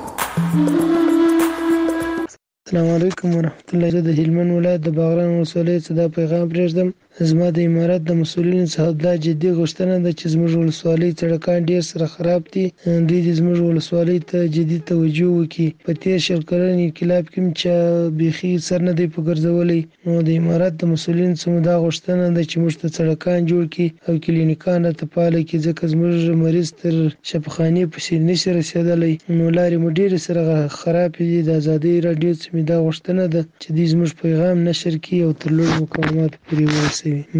[SPEAKER 8] السلام علیکم ورحمت الله. زه د هلمند ولایت د باغران ولسوالۍ څخه دا پیغام پرېږدم. زما د امارات د مسؤلینو څخه دا جدي غوښتنه ده چې زموږ ولسوالۍ سړکان ډېر سره خراب دي. دوی د زموږ ولسوالۍ ته جدي توجه وکړي. په تېر شل کلن انقلاب کې چې بیخي سر نه دی په ګرځولی، نو د امارات د مسؤلینو څخه دا غوښتنه ده چې موږ ته سړکان جوړ کړي او کلینیکان راته فعاله کړي، ځکه زموږ مریض تر شفاخانې پسې نشي رسېدلی. نو لارې مو ډېرې سره خراب دي. د ازادۍ راډیو څخه مې دا غوښتنه ده چې دوی زموږ پیغام نشر کړي او تر لوړو مقاماتو پورې ورسوي.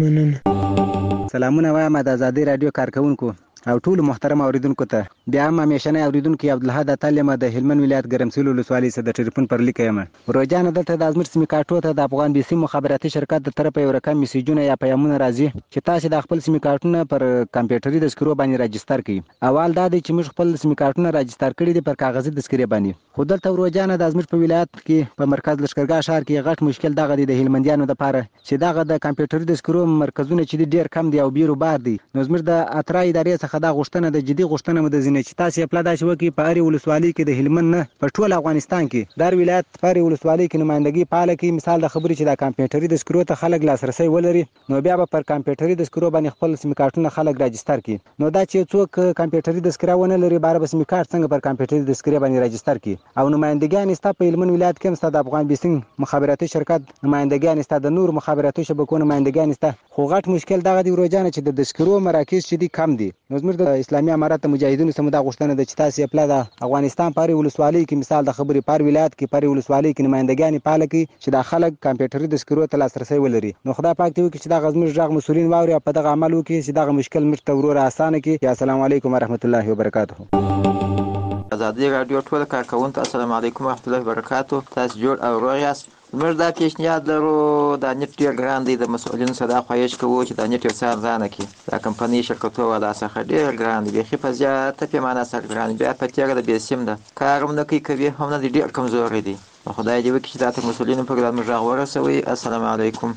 [SPEAKER 8] مننه.
[SPEAKER 11] سلامونه وایم د ازادۍ راډیو کارکونکو او ټول محترم اوریدونکو ته. بیا هم همیشنی اوریدونکو عبدالحد اتل یم د هلمند ولایت ګرمسول ولسوالۍ څخه د ټلیفون پر لیک یم. روجانه دلته د ازمیر سیمې کارټو ته د افغان بیسي مخابراتي شرکت د طرفه یو رقم میسیجونه یا پیغامونه راځي چې تاسو د خپل سیمې کارټونه پر کمپیوټري دسکرو باندې راجستر کړئ. اول دا دی چې موږ خپل سیمې کارټونه راجستر کړي دي پر کاغذي دسکرې باندې، خو دلته روجانه د ازمیر په ولایت کې په مرکز لشکرګاه ښار کې غټ مشکل دغه دی د هلمندیانو لپاره چې دغه د کمپیوټري دسکرو مرکزونه چې ډیر کم دي او بیرو بار دي. نو زموږ د اترا ادارې څخه دا غوښتنه د جدي غوښتنه مو د ځینې چې تاسو یې پلا داسې وکړئ په هرې ولسوالۍ کې د هلمند نه په ټول افغانستان کې د هر ولایت په هرې ولسوالۍ کې نمایندګي فعاله کړي. مثال د خبرې چې دا کمپیوټري دسکرو ته خلک لاسرسی ولري، نو بیا به پر کمپیوټري دسکرو باندې خپل سیمې کارټونه خلک راجستر کړي. نو دا چې څوک کمپیوټري دسکره ونه لري باره به سیمې کارټ څنګه پر کمپیوټري دسکرې باندې راجستر کړي. او نمایندګیان ستا په هلمند ولایت کې هم ستا د افغان بیسنګ مخابراتي شرکت نمایندګیان ستا د نور مخابراتي شبکو نمایندګیان ستا، خو غټ مشکل دغه دی روجانه چې د دسکرو مراکز چې دي کم دي. نو زموږ د اسلامي امارت د مجاهدینو څخه دا غوښتنه ده چې تاسو یې پلا د افغانستان په هرې ولسوالۍ کې مثال د خبرې په هر ولایت کې په هرې ولسوالۍ کې نمایندګیانې فعاله کړي چې دا خلک کمپیوټري دسکرو ته لاسرسی ولري. نو خدای پاک دې وکړي چې دغه زموږ غږ مسؤلین واوري او په دغه عمل وکړي چې دغه مشکل موږ ته ورور اسانه کړي. السلام علیکم ورحمت الله وبرکاته.
[SPEAKER 13] ازادي راډیو ټول کارکونکو السلام علیکم ورحمت الله وبرکاته. تاسو جوړ او روغ یاست.
[SPEAKER 3] موږ دا پیشنهاد لرو دا نت ډیر ګران دی د مسؤلینو سره خواهش کوو چې دا نت یو څه ارزانه کړي دا کمپنۍ شرکتونه ولا څخه ډیر ګران دی خو په زیاته پیمانه سره ګران بیا په تیاره د بیسیم ده کارونه کوي کوي هم نه ډیر کمزوري دي خدای دې وکړي چې دا مسؤلینو په ګران مجاغ ورسوي. السلام علیکم.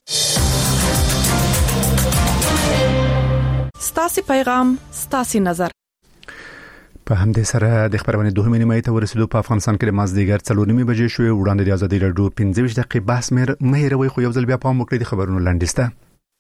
[SPEAKER 5] ستاسو پیغام ستاسو نظر.
[SPEAKER 1] په همدې سره د خبرونه دوه نیمه ته ورسېدو. په افغانستان کې د مازدیګر څلور نیمه بجې شوې. وړاندې د ازادي رادیو پنځه ویشت دقیقې بحث مې مې روي خو یو ځل بیا پام وکړئ د خبرونو لاندسته.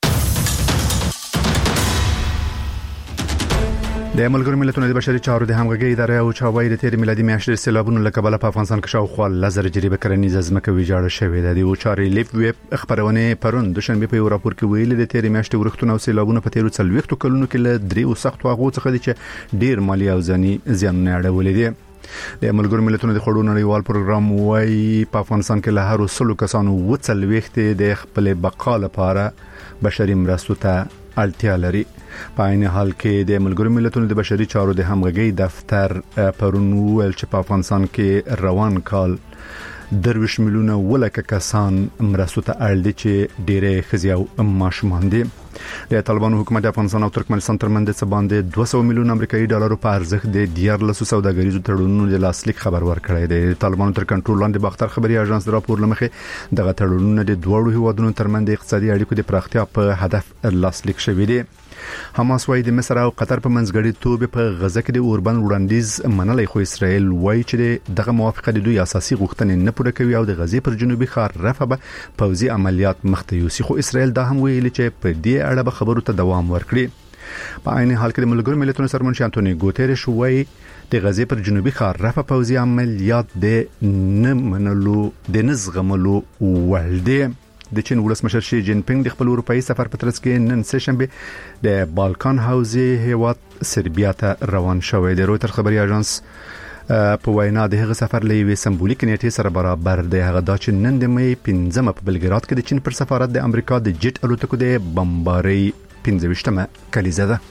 [SPEAKER 1] د ملګرو ملتونو د بشري چارو د همغږي ادارې او چاوي د تیر میلادي میاشتې سیلابونو له کبله په افغانستان کې شاوخوا لزر جریبه کرنیزه ځمکه ویجاړه شوې ده. د چارې لیف ویب خبرونه پرون د شنبه په یو راپور کې ویل د تیر میاشتې ورښتونه او سیلابونو په تیرو څلويختو کلونو کې له درې او سختو هغو څخه دي چې ډیر مالی او ځاني زیانونه اړولې دي. د ملګرو ملتونو د خړو نړیوال پروګرام وايي په افغانستان کې له هر سلو کسانو وڅلويخت د خپل بقا لپاره بشري مرستو ته اړتیا لري. په عین حال کې د ملګرو ملتونو د بشري چارو د همغږي دفتر پرون ویل چې په افغانستان کې روان کال درویش میلیونه ولکه کسان مرستو ته اړ دي چې ډېرې ښځې او ماشومان دي. د طالبانو حکومت د افغانستان او ترکمنستان ترمنځ څه باندې دوه سوه میلیون امریکایي ډالرو په ارزښت د دیارلس سوداګریزو تړونونو د لاسلیک خبر ورکړی دی. طالبانو تر کنټرول لاندې باختر خبري اژانس راپور لمخې دغه تړونونه د دوه هیوادونو ترمنځ د اقتصادي اړیکو د پراختیا په هدف لاسلیک شوی دی. حماس وايي د مصر او قطر په منځګړی توګه په غزه کې د اوربن وړاندیز منلای خو اسرائیل وايي چې دغه موافقه د دوی اساسي غوښتنې نه پوره کوي او د غزې پر جنوبي ښار رفح به پوځي عملیات مخته یوسي. خو اسرائیل دا هم ویلي چې په دې اړه به خبرو ته دوام ورکړي. په عین حال کې د ملګرو ملتونو سرمنشي انټونی ګوتيريش وايي د غزې پر جنوبي ښار رفح پوځي عملیات د نه منلو د نزغملو ولدي. د چین ولسمشر شي جین پینګ د خپل اروپאי سفر په ترڅ کې نن سه شنبه د بالکان حوزه هیواد سربیا ته روان شوی دی. رويتر خبري اژانس په وینا د هغه سفر لوي سمبولیک نیټه سره برابر دی. هغه د چین نن د مې پنځمه په بلګراد کې د چین پر سفارت د امریکا د جټ الوتکو د بمباري پنځه ویشتمه کلیزه ده.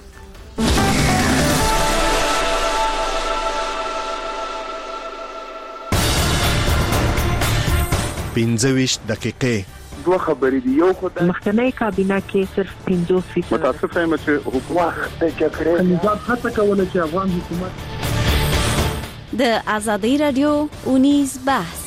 [SPEAKER 23] پنځه ویشت دقیقې
[SPEAKER 10] دوه خبرې دي. یو خو د
[SPEAKER 13] مخکنی کابینه کې صرف پنځوس فیصد
[SPEAKER 10] متاسف یم چې حکومت د کړې نظام هڅه کوله چې افغان حکومت
[SPEAKER 15] د ازادي رادیو اونیز بحث.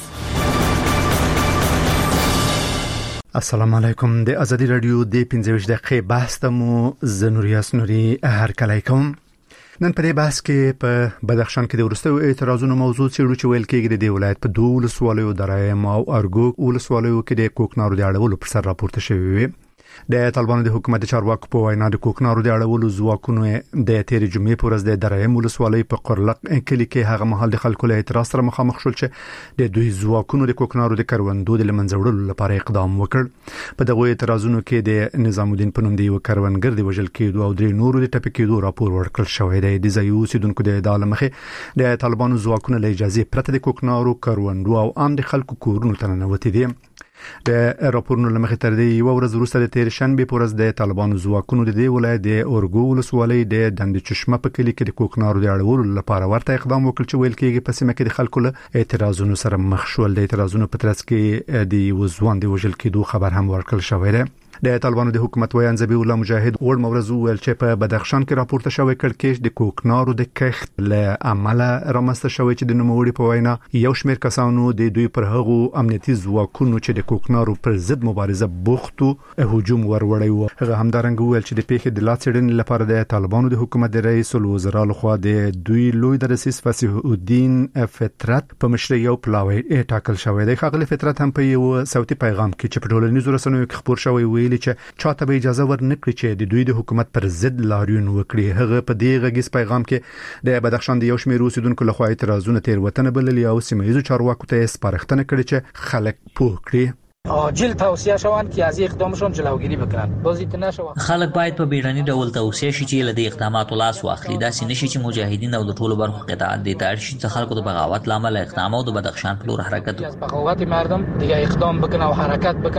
[SPEAKER 1] السلام علیکم. د ازادي رادیو د پنځه ویشت دقیقې بحث ته مو زنوریاس نوري هر کله کوم. نن په دې بحث کې په بدخشان کې د ورستو اعتراضونو موضوع څیړو چې ویل کېږي د ولایت په دوه ولسوالیو درایم او ارګو ولسوالیو کې د کوکنارو د اړولو پر سر راپورته شوی وي. د طالبانو د حکومت چارواکو په وینا د کوکنارو د اړولو ځواکونو د تیر جمعې پر ورځ د درایم ولسوالۍ په قرلق کلی کې هغه مهال د خلکو له اعتراض سره مخامخ شول چې د دوی ځواکونو د کوکنارو د کروندو د لمنځوړلو لپاره اقدام وکړ. په دغه اعتراضونو کې د نظام الدین په نوم دی یو کروندګر د وژل کېدو او درې نورو د ټپي کېدو راپور ورکړل شوی دی. د ځایي اوسیدونکو د ادعا مخې د طالبانو ځواکونه له اجازه پرته د کوکنارو کروندو او عام د خلکو کورونو ته ننوتي دي. د راپورونو لمخې تر دې یو ورځ وروسته د تیر شنبه پر ورځ د طالبانو ځواکونو د دې ولایت د اورګو ولسوالۍ د دند چشمه په کلی کې د کوکنارو د اړولو لپاره ورته اقدام وکړ چې ویل کېږي په سیمه کې د خلکو له اعتراضونو سره مخ شول. د اعتراضونو په ترڅ کې د وزوان د وژل کېدو خبر هم ورکړل شوی دی. د طالبانو د حکومت ویان ذبیح الله مجاهد ور مورز ویل چې په بدخشان کې راپورته شوی کړکېچ د کوکنارو د کښت له عمله رامسته شوی چې د نوموړي په وینا یو شمېر کسانو د دوی پر هغو امنیتي ځواکونو چې د کوکنارو پر ضد مبارزه بوختو هجوم وروړی و. هغه همدارنګ ویل چې د پیښې د لاڅړنې لپاره د طالبانو د حکومت د رئیس الوزرا لخوا د دوی لوی درسیس فصیح الدین فطرت په مشرۍ یو پلاوی ټاکل شوی دی. خغلی فطرت هم په یو صوتي پیغام کې چې په ټولنیزو رسنیو کې خبر شوی ویلي چې چاته به اجازه ورنکړي چې د دوی د حکومت پر ضد لاریون وکړي. هغه په دې غږیز پیغام کې د بدخشان د یو شمېر اوسیدونکو لخوا اعتراضونه تیروتنه بللي او سیمه‌ییزو چارواکو ته سپارښتنه کړې چې خلک پوه کړي.
[SPEAKER 16] عاجل توصیه شوند که از اقدامشون جلوگیری بکنن. بازیت نشوه.
[SPEAKER 17] خلک باید په بیړني ډول توصیه شي چې له اقداماتو لاس واخلي. دا سینه شي چې مجاهدین او د ټولو برخو قطاعت دي ته شي چې خلکو د بغاوت لامل اقدام او د بدخشان په لور حرکت
[SPEAKER 16] از بغاوت مردم دیگه اقدام بکنه او حرکت بکنه.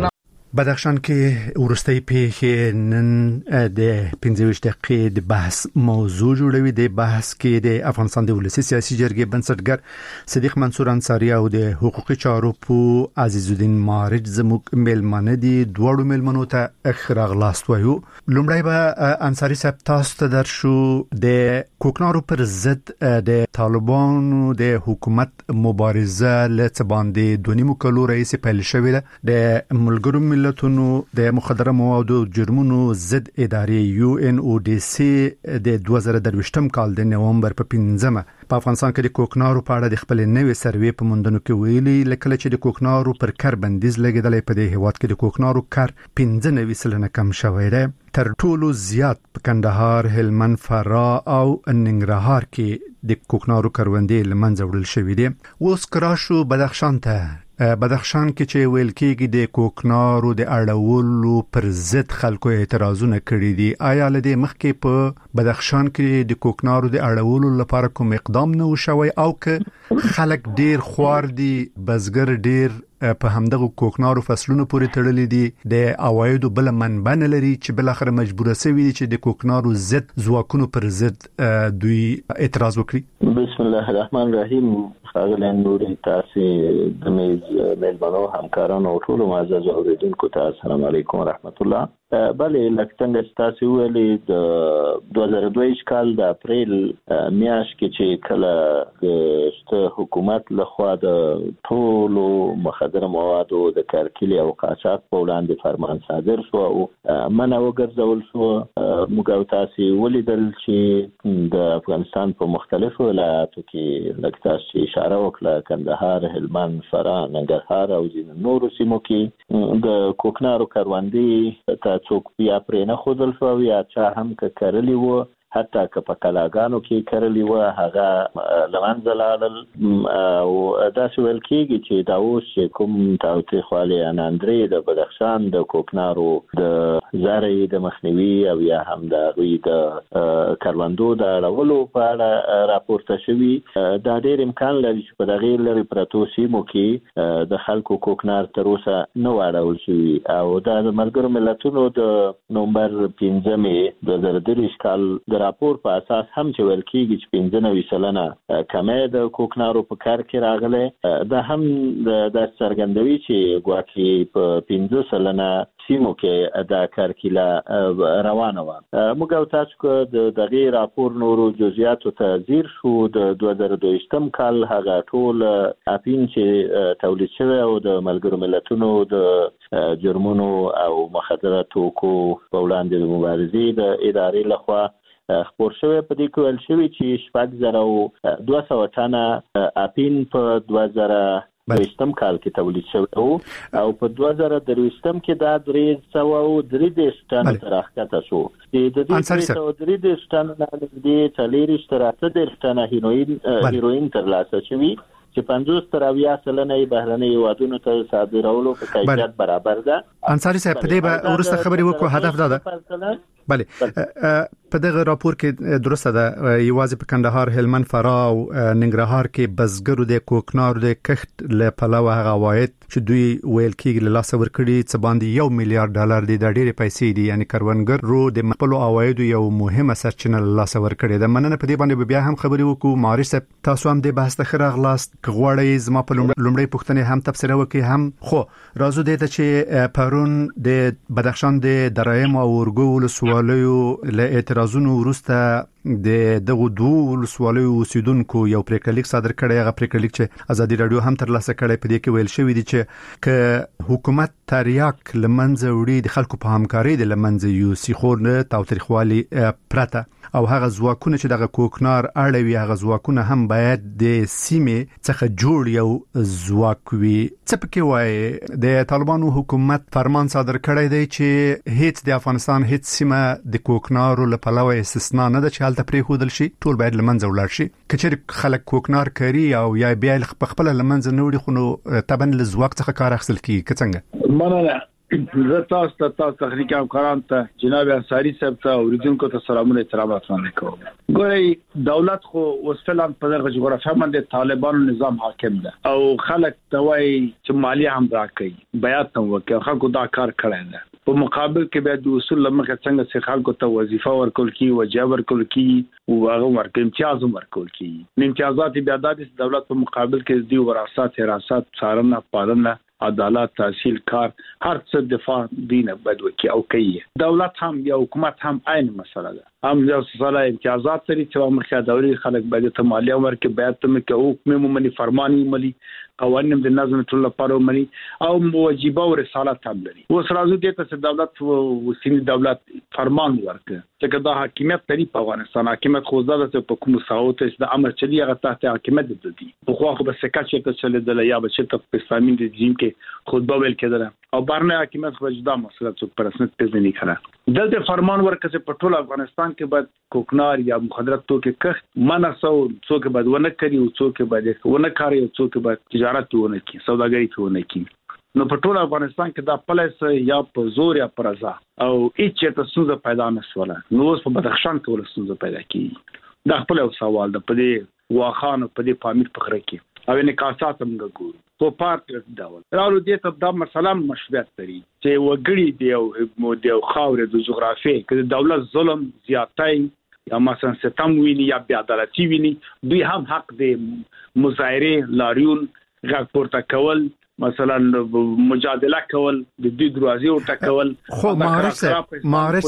[SPEAKER 1] بدخشان کې ورستۍ پیښې نن د پنځه دقیقې د بحث موضوع جوړوي. د بحث کې د افغانستان د ولسی سیاسي جرګې بنسټګر صدیق منصور انصاری او د حقوقي چارو په عزیز الدین مارج زموږ ملمنه دي. دوړو ملمنو ته اخراغ لاست وایو. لومړی به انصاری صاحب تاسو ته درشو د کوکنارو پر ضد د طالبانو د حکومت مبارزه لڅ باندې دونیمو کلو رئیس پیل شوې ده. د ملګرو ملتونو د مخدره موادو جرمونو ضد ادارې یو ان او ډي سي د دوه زره درویشتم کال د نومبر په پنځمه په افغانستان کې د کوکنارو په اړه د خپل نوې سروې په موندنو کې ویلي لکه چې د کوکنارو پر کار بندیز لګیدلې په دې هیواد کې د کوکنارو کار پنځه نوي سلنه کم شوی دی. تر ټولو زیات په کندهار، هلمند، فراه او ننګرهار کې د کوکنارو کروندې لمنځه وړل شوې دي. اوس کراشو بدخشان ته. بدخشان کې چې ویل کېږي د کوکنارو د اړولو پر ضد خلکو اعتراضونه کړي دي. آیا لدې مخکې په بدخشان کې د کوکنارو د اړولو لپاره کوم اقدام نه وشوي او که خلک ډیر خوار دي، بزګر ډیر په همدغه کوکنارو فصلونو پورې تړلې دي، د عوایدو بل منبع نه لري چې بل اخر مجبور شوي دي چې د کوکنارو ضد ځواکونو پر ضد دوی اعتراض وکړي؟
[SPEAKER 18] بسم الله الرحمن الرحیم. ښاغلی نوري، تاسو د میز مېلمنو همکارانو او ټولو معزز اوریدونکو ته السلام علیکم ورحمت الله. بلې لکه څنګه چې تاسو ویلي د دوه زره دوه کال د اپریل میاشت کې چې کله د حکومت لخوا د ټولو مخدره موادو د کارکلي او قاچاق په وړاندې فرمان صادر شو او منع وګرځول شو، موږ او تاسو ولیدل چې د افغانستان په مختلفو ولایاتو کې لکه تاسو چې اشاره وکړه کندهار، هلمند، فراه، ننګرهار او ځینو نورو سیمو کې د کوکنارو کروندې ته څوک بیا پرې نه ښودل شو یا چا هم که کرلي وو، حتی که په کلاګانو کې کرلي وو هغه له منځه لاړل. او داسې ویل کېږي چې دا اوس چې کوم تاوتریخوالي اناندرې د بدخشان د کوکنارو د زرعې د مخنیوي او یا هم د هغوی د کروندو د اړولو په اړه راپورته شوي، دا ډېر امکان لري چې په دغې لرې پرتو سیمو کې د خلکو کوکنار تر اوسه نه و اړول شوي. او دا د ملګرو ملتونو د نومبر پنځمې دوه زره دېرش کال د راپور په اساس هم چې ویل کېږي چې پنځه نوي سلنه کمی د کوکنارو په کار کې راغلی، دا هم دا څرګندوي چې ګواکې په پنځه سلنه سیمو کې دا کارکیله روانه وه. موږ او تاسو که د دغې راپور نورو جزئیاتو ته ځیر شو، د دوه زره دویشتم کال هغه ټول اپین چې تولید شوی او د ملګرو ملتونو د جرمونو او مخدره توکو په وړاندې د مبارزې د ادارې لخوا خپور شوی، په دې کې ویل شوي چې شپږ زره او دوه سوه ټنه اپین په دوه زره دویشتم کال کې تولید شوی وو او په دوه زره درویشتم کې دا درې سوه او درې دېرش ټنو ته راښکته شو. چې د دې درې سوه درې دېرش ټنو نه نږدې څلېرویشت تر اته دېرش ټنه هیروین هیروین ترلاسه شوي چې پنځوس تر اویا سلنه یې بهرنۍ هیوادونو ته صادرولو په کیفیت برابر ده.
[SPEAKER 1] انصاری صاحب په دې به وروسته خبرې وکړو. هدف دا ده بله په دغه راپور کې درسته ده یوازې په کندهار، هلمند، فراه او ننګرهار کې بزګرو د کوکنارو د کښت له پلوه هغه عواید چې دوی ویل کېږي له لاسه ورکړي څه باندې یو میلیارډ ډالر دي، دا ډېرې پیسې دي. یعنې کروندګرو د خپلو عوایدو یو مهمه سرچینه له لاسه ورکړې ده. مننه. په دې باندې بیا هم خبرې وکړو. مارش صاحب تاسو هم د بحث ته ښه راغلاست. که غواړئ زما په لومړۍ پوښتنې هم تبصره وکړئ هم خو راځو دې ته چې پرون د بدخشان د درایم او اورګو ولسوالیو له اعتراضونو وروسته د دغه دوه ولسوالیو اوسیدونکو یو پریکړلیک صادر کړی. هغه پریکړلیک چې ازادي رادیو هم ترلاسه کړی، په دې کې ویل شوی دی چې که حکومت تریاک لمنځه وړي د خلکو په همکاري د لمنځه یوسي خو نه تاوتریخوالي پرته او هغه ځواکونه چې دغه کوکنار اړوي هغه ځواکونه هم باید د سیمې څخه جوړ یو ځواک وي. څه پکې وایي د طالبانو حکومت فرمان صادر کړی دی چې هیڅ د افغانستان هیڅ سیمه د کوکنارو له پلوه استثنا نه ده چې هلته پرېښودل شي، ټول باید لمنځه ولاړ شي. که چېرې خلک کوکنار کوي او یا بیا په خپله لمنځه نه وړي خو نو طبعا له ځواک څخه کار اخیستل کېږي. که څنګه؟
[SPEAKER 10] مننه.
[SPEAKER 26] زه تاسو ته تاسو تخنیکی همکاران ته جناب انصاری صاحب ته اوریدونکو ته سلامونه احترامات وړاندې کوم. ګورئ دولت خو اوس فعلا په دغه جغرافیه باندې طالبانو نظام حاکم ده او خلک ته وایي چې مالیه هم راکړي بیات هم وکړي خلکو دا کار کړی ده. په مقابل کې بیا د اصول لمخه څنګه چې خلکو ته وظیفه ورکول کی وجه ورکول کی او هغه ورکړي امتیاز ورکول کی. امتیازات بیا د دولت په مقابل کې دی وراثت حراست څارنه پالنه عدالت تحصیل کار هر څه دفاع دینه بدوي او کوي. دولت هم یا حکومت هم عین مسله ده هم یو څه امتیازات لري چې مخه دوري خلک باید ته مالیه ورکړي باید ته کې حکم ممني فرمانی ملي قوانین د نظم ټول لپاره ملي او واجبہ او رسالت هم لري. اوس راځو دې ته چې دولت او سیمه دولت فرمان ورکړي چې دا حاکمیت لري په افغانستان حاکمیت خو زده په کوم ساوت د امر چلی هغه تحت حاکمیت دي په خو خو بس کاچې ته چلے د یا به چې په اسلامي رژیم کې خطبه ویل کېدله او بارنه حاکمیت خو جدا مسله څو پرسنت پېژنې کړه. دلته فرمان ورکړي په ټول افغانستان کې بعد کوکنار یا مخدرات توکي کښ مناسو څوک بعد ونه کوي او څوک بعد ونه کوي او څوک بعد تجارت ونه کوي سوداګري ونه کوي. نو په ټول افغانستان کې دا پلیس یا په زور یا پر ازا او هیڅ ته څه پیدا نشوله. نو اوس په بدخشان کې ولسمزه پیدا کیږي. دا خپل یو سوال ده په دې واخان په دې پامیر په خره کې او نکاسات هم ګورو په پارت ډول راو دې ته دا مسله مشروعیت لري چې وګړي دی او د خاورې د جغرافیې کې دولت ظلم زیاتای یا مثلا ستم ویني یا بیا عدالتي ویني دوی هم حق دی مظاهره لاریون غږ پورته کول مثلا مجادله کول د دې دروازې او ټکول.
[SPEAKER 1] خو معرف صاحب معرف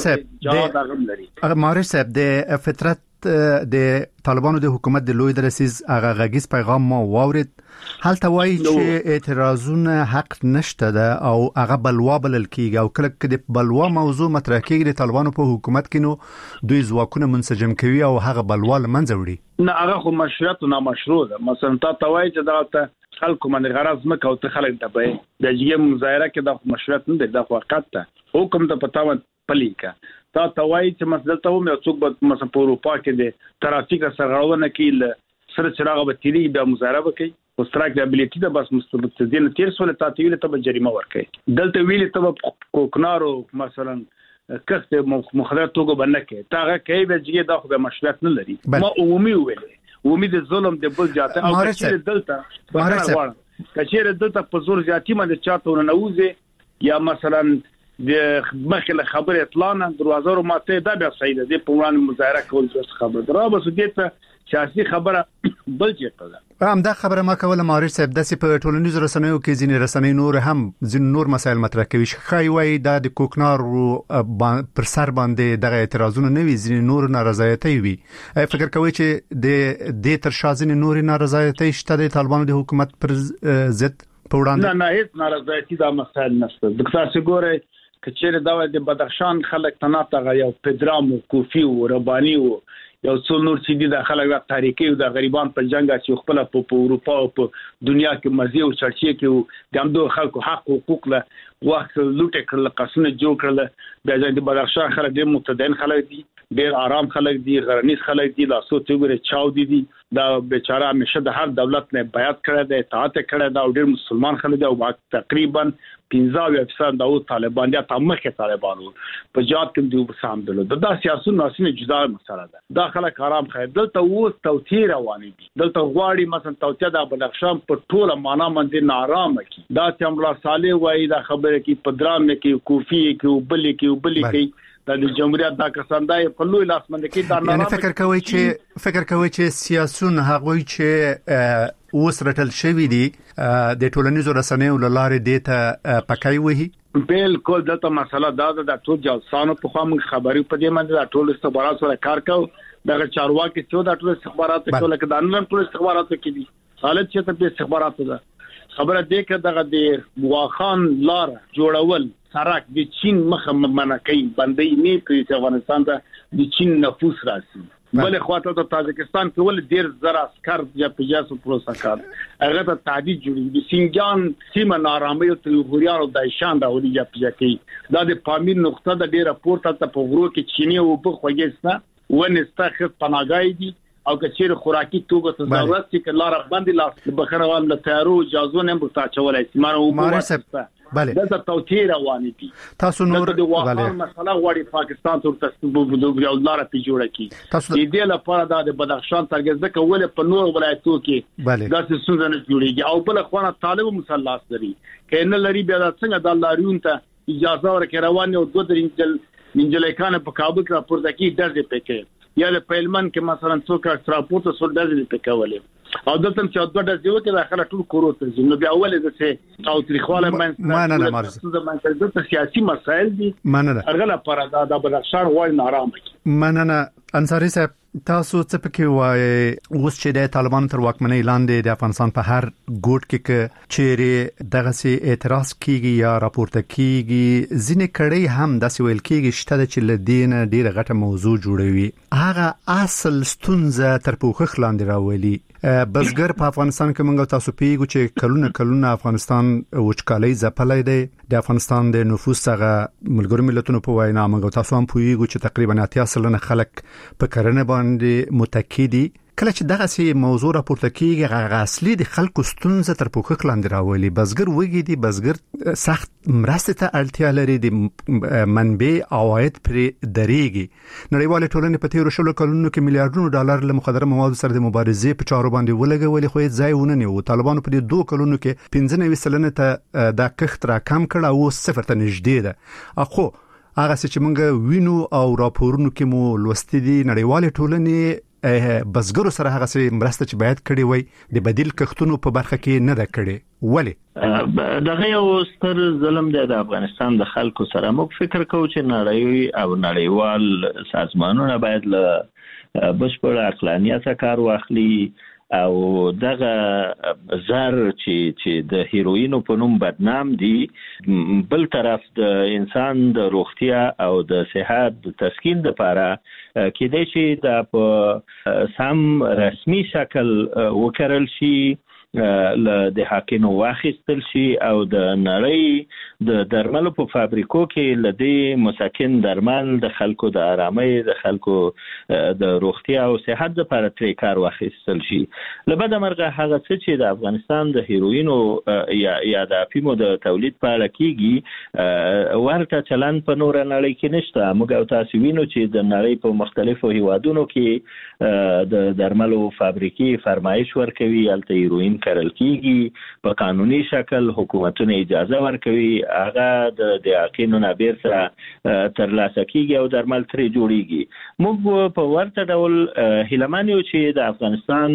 [SPEAKER 1] صاحب د معرف صاحب د فطرت د طالبانو د حکومت د لوی درسیز هغه غږیز پیغام ما واورید هلته وایي چې اعتراضونه حق نشته ده او هغه بلوا بلل کیږي او کله کې د بلوا موضوع مطرح کیږي د طالبانو په حکومت کې نو دوی ځواکونه منسجم کوي او هغه بلوا لمنځه وړي.
[SPEAKER 26] نه هغه خو مشروعیت نه مشروع ده. مثلا تا توای چې دا خلکو باندې غرض مکه او ته خلک دبي د جګم مظاهره کې د مشروعیت نه ده د وخت ته حکم ته پتاوت پلیکا تا توای چې مسله ته مې څوک به مثلا په اروپا کې د ترافیک سرغړونه کې سره چراغ به تیری د مظاهره وکي او ستراک د ابلیټي د بس مستبدین تیر سول ته ویل ته جریمه ورکړي دلته ویل ته کوکنارو مثلا کښته مخدرات توګه باندې کې تاغه کوي به جګه د خو مشروعیت نه لري. ما عمومي ویل امید ظلم د بل جاته او چې دلته بهر کچېره دلته په زور زیاتی باندې چاته نه نوځي یا مثلا د مخله خبره اطلاع نه دروازه رو ماته دا بیا صحیح ده په وړاندې مظاهره کول څه خبره درا بس دې ته سیاسي خبره بل چیرته ده.
[SPEAKER 1] هم دا خبره ما کوله معرف صاحب د په ټولنیزو رسنیو کې ځینې رسنۍ نور هم ځین نور مسایل مطرح کوي خای وای دا د کوکنار پر سر باندې دغه اعتراضونه نه وي ځینې نور نارضایتي وي. فکر کوي چې د دې تر شازن نور نارضایتي شته د طالبانو د حکومت پر ضد په وړاندې
[SPEAKER 26] نه نه هیڅ نارضایتي دا مسایل نشته. د تاسو ګوره کچېره دا د بدخشان خلک تناته یو پدرام او کوفی او ربانی او یو څو نور چې دي د خلک د تاریخي او د غریبان په جنگ چې خپل په اروپا او په دنیا کې مزي او چرچې کې د همدو خلکو حق او حقوق له وخت لوټ کړل قصونه جوړ کړل بیا د بدخشان خلک ډېر متدین خلک دي ډېر آرام خلک دي غرنیز خلک دي لاسو ته ګره چاو دي دي دا بیچاره همیشه د هر دولت نه بیعت کړی دی اطاعت کړی دا ډېر مسلمان خلک دي او تقریبا پنځه فیصد د طالبان یا تمخه طالبانو په جات کې دوی سام دلو دا سیاسي ناسینه جدا مسله ده. دا خلک آرام خیر دلته اوس توتیر رواني دي دلته غواړي مثلا توتیا د بدخشان په ټوله معنا باندې نارامه کی دا چې امر صالح وایي دا خبره کې پدرام کې کوفی کې وبلي کې وبلي کې د جمهوریت د کساندای په لوی لاس باندې کې دا نه
[SPEAKER 1] یعنی فکر کوي چې فکر کوي چې سیاسيون هغه چې اوس رټل شوی دي د ټولنیزو رسنیو لاره دیته پکای وهي
[SPEAKER 26] بالکل دغه مسله دا د ټول جلسانو په خوا موږ خبري په دې باندې د ټول استخبارات سره کار کوو دغه چارواکي چې د ټول استخبارات ټول کې د انلن ټول استخبارات کې دي حالت چې ته استخبارات ده خبره دې کې دغه د واخان لار جوړول سرک د چین مخه منکې باندې نه کوي چې افغانستان ته د چین نفوس راسي بل خواته د تاجکستان کې ول ډیر زر عسكر یا پجاسو پروسه کار هغه ته تعدید جوړي د سینګان سیمه نارامي او تلغوريانو د شان د ولې یا پجاکي دا د پامیر نقطه د ډیره پورته ته په غرو کې چینی او په خوګستا ونسته پناګای دي او کچیر خوراکي توګه ته ضرورت چې لار باندې لاس بخروان له تیارو اجازه نه بوتا چولای سیمانه او د توتیر رواني دي
[SPEAKER 1] تاسو نور
[SPEAKER 26] د واقعي مسله غواړي پاکستان تر تاسو د لار په جوړه کی د دې لپاره د بدخشان ترګزده کول په نور ولایتو کې د څه نه جوړیږي او بل خوانه طالب مسلح لري کینه لري بیا څنګه د لاریون ته اجازه ورکړي روان او دوه درنجل منجلې کانه په کابل کې راپورته کی درځي پکې یا د پیلمن کې مثلا څوک ترانسپورت سول درځي پکولې او دلته چې دوه درځي وکړي داخله ټول کورو ته ځي نو بیا اولې د څه او تاریخواله
[SPEAKER 1] ما نه نه مرز
[SPEAKER 26] د منځ سیاسي مسایل دي
[SPEAKER 1] مننه
[SPEAKER 26] ارغله پر د بدخشان وای نارام کی
[SPEAKER 1] مننه انصاری صاحب تاسو څه پکې وایي اوس چې د طالبان تر واکمنۍ لاندې د افغانستان په هر ګوټ کې چیرې دغه سي اعتراض کیږي یا راپورته کیږي ځینې کړي هم د سویل کیږي شته چې لدین ډیره غټه موضوع جوړوي هغه اصل ستونزه تر پوښښ لاندې راولي بسګر په افغانستان کې موږ تاسو پیګو چې کلونه کلونه افغانستان وچکالۍ ځپلې دی د افغانستان د نفوس څخه ملګرو ملتونو په وینا موږ تاسو هم پیګو چې تقریبا اتیا سلنه خلک په کرنه باندې متکی دي کله چې دغه سي موضوع راپورته کیږي هغه اصلي د خلکو ستونزه تر پوښښ لاندې راولي بسګر وګي دي بسګر سخت مرسته ته اړتیا لري د منبع عواید پر درېږي نړیواله ټولنه په تیرو شلو کلونو کې میلیارډونو ډالر له مخدره موادو سره د مبارزې په چارو باندې ولګولې خو ځای ونه نیو طالبانو په دې دوه کلونو کې پنځه نوي سلنه ته د کښت را کم کړ او صفر ته نږدې ده اخو هغه چې موږ وینو او راپورونو کې مو لوستي دي نړیواله ټولنه بسګرو سره هغه سي مرسته چې باید کړي وي د بدیل کښتونو په برخه کې نه ده کړي ولی
[SPEAKER 18] دغه یو ستر ظلم دی د افغانستان د خلکو سره موږ فکر کوو چې نړۍ او نړیوال سازمانونه باید له بشپړ عقلانیت کار واخلي او دغه زر چې چې د هیروینو په نوم بدنام دي بل طرف د انسان د روغتیا او د صحت د تسکین لپاره کې د شي د په سم رسمي شکل وکړل شي ل د حقینو واخیستل شي او د نړۍ د درملو په فابریکو کې لدی مسکن درمل د خلکو د آرامۍ د خلکو د روغتیا او صحت لپاره ترې کار واخیستل شي لبد مرغه هغه څه چې د افغانستان د هیروینو یا یا د افیمو د تولید په اړه کیږي ورته چلن په نور نړۍ کې نشته موږ او تاسو وینو چې د نړۍ په مختلفو هیوادونو کې د درملو فابریکې فرمایش ورکوي الته هیروین کرل کیږي په قانوني شکل حکومتونه اجازه ورکوي هغه د د حقینو نابیر سره ترلاسه کیږي او درمل ترې جوړیږي موږ په ورته ډول هیلمانیو چې د افغانستان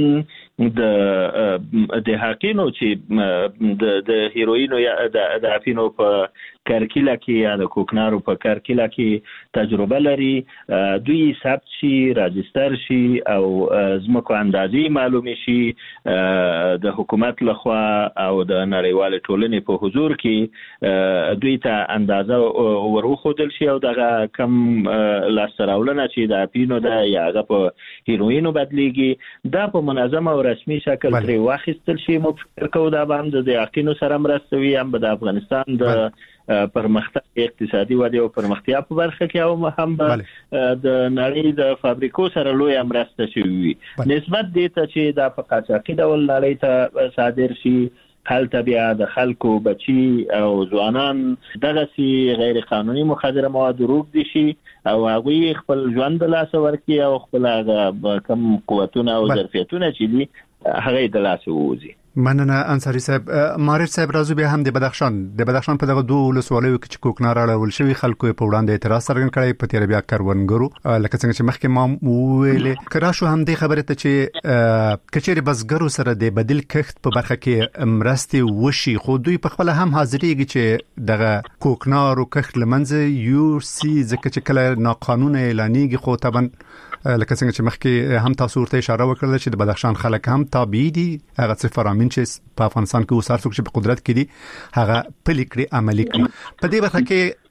[SPEAKER 18] د د حقینو چې د د هیروینو یا د د افینو په کرکیلا کې یا د کوکنارو په کرکیلا کې تجربه لري دوی ثبت شي راجستر شي او زموږ اندازې معلومه شي د حکومت لخوا او د نړیوال ټولنې په حضور کې دوی ته اندازه ورخودل شي او دغه کم لاستراولنه چې د اپینو د یاغه په هیروینو بدلیږي دا په منظم او رسمي شکل ترې واخیستل شي مو فکر کوو دا به هم د یقینو سره مرستوي هم د افغانستان د پرمختګ اقتصادي وده او پرمختیا په برخه کې او هم د نړۍ د فابریکو سره لوی مرسته شوی نسبت دې ته چې د په قاچاقي ډول نړۍ ته صادر شي هلته بیا د خلکو بچي او ځوانان دغه سي غیر قانوني مخدره مواد روغ دي شي او هغه خپل ژوند لاس ورکي او خپل کم قوتونه او ظرفیتونه چې دي هغه د لاس ووزي
[SPEAKER 1] مننه انصاری صاحب مارج صاحب راځو به هم د بدخشان د بدخشان په دغه دوه ولسوالیو کې چې کوکنار اړول شوی خلکو په وړاندې اعتراض څرګند کړي په تیر بیا کاروانګرو لکه څنګه چې مخکې ما ویلې کراشو هم د خبره ته چې کچېری بسګرو سره د بدیل کښت په برخه کې مرستي وشي خو دوی په خپل هم حاضرېږي چې دغه کوکنار او کښت لمنځه یو سي ځکه چې کله ناقانونه اعلانېږي خو طبعا لکه څنګه چې مخکې هم تاسو ورته اشاره وکړه چې د بدخشان خلک هم تابع دي هغه څه فرامین چې په افغانستان کې وسار څوک چې په قدرت کې دي هغه پلي کړی عملي کړي په دې برخه کې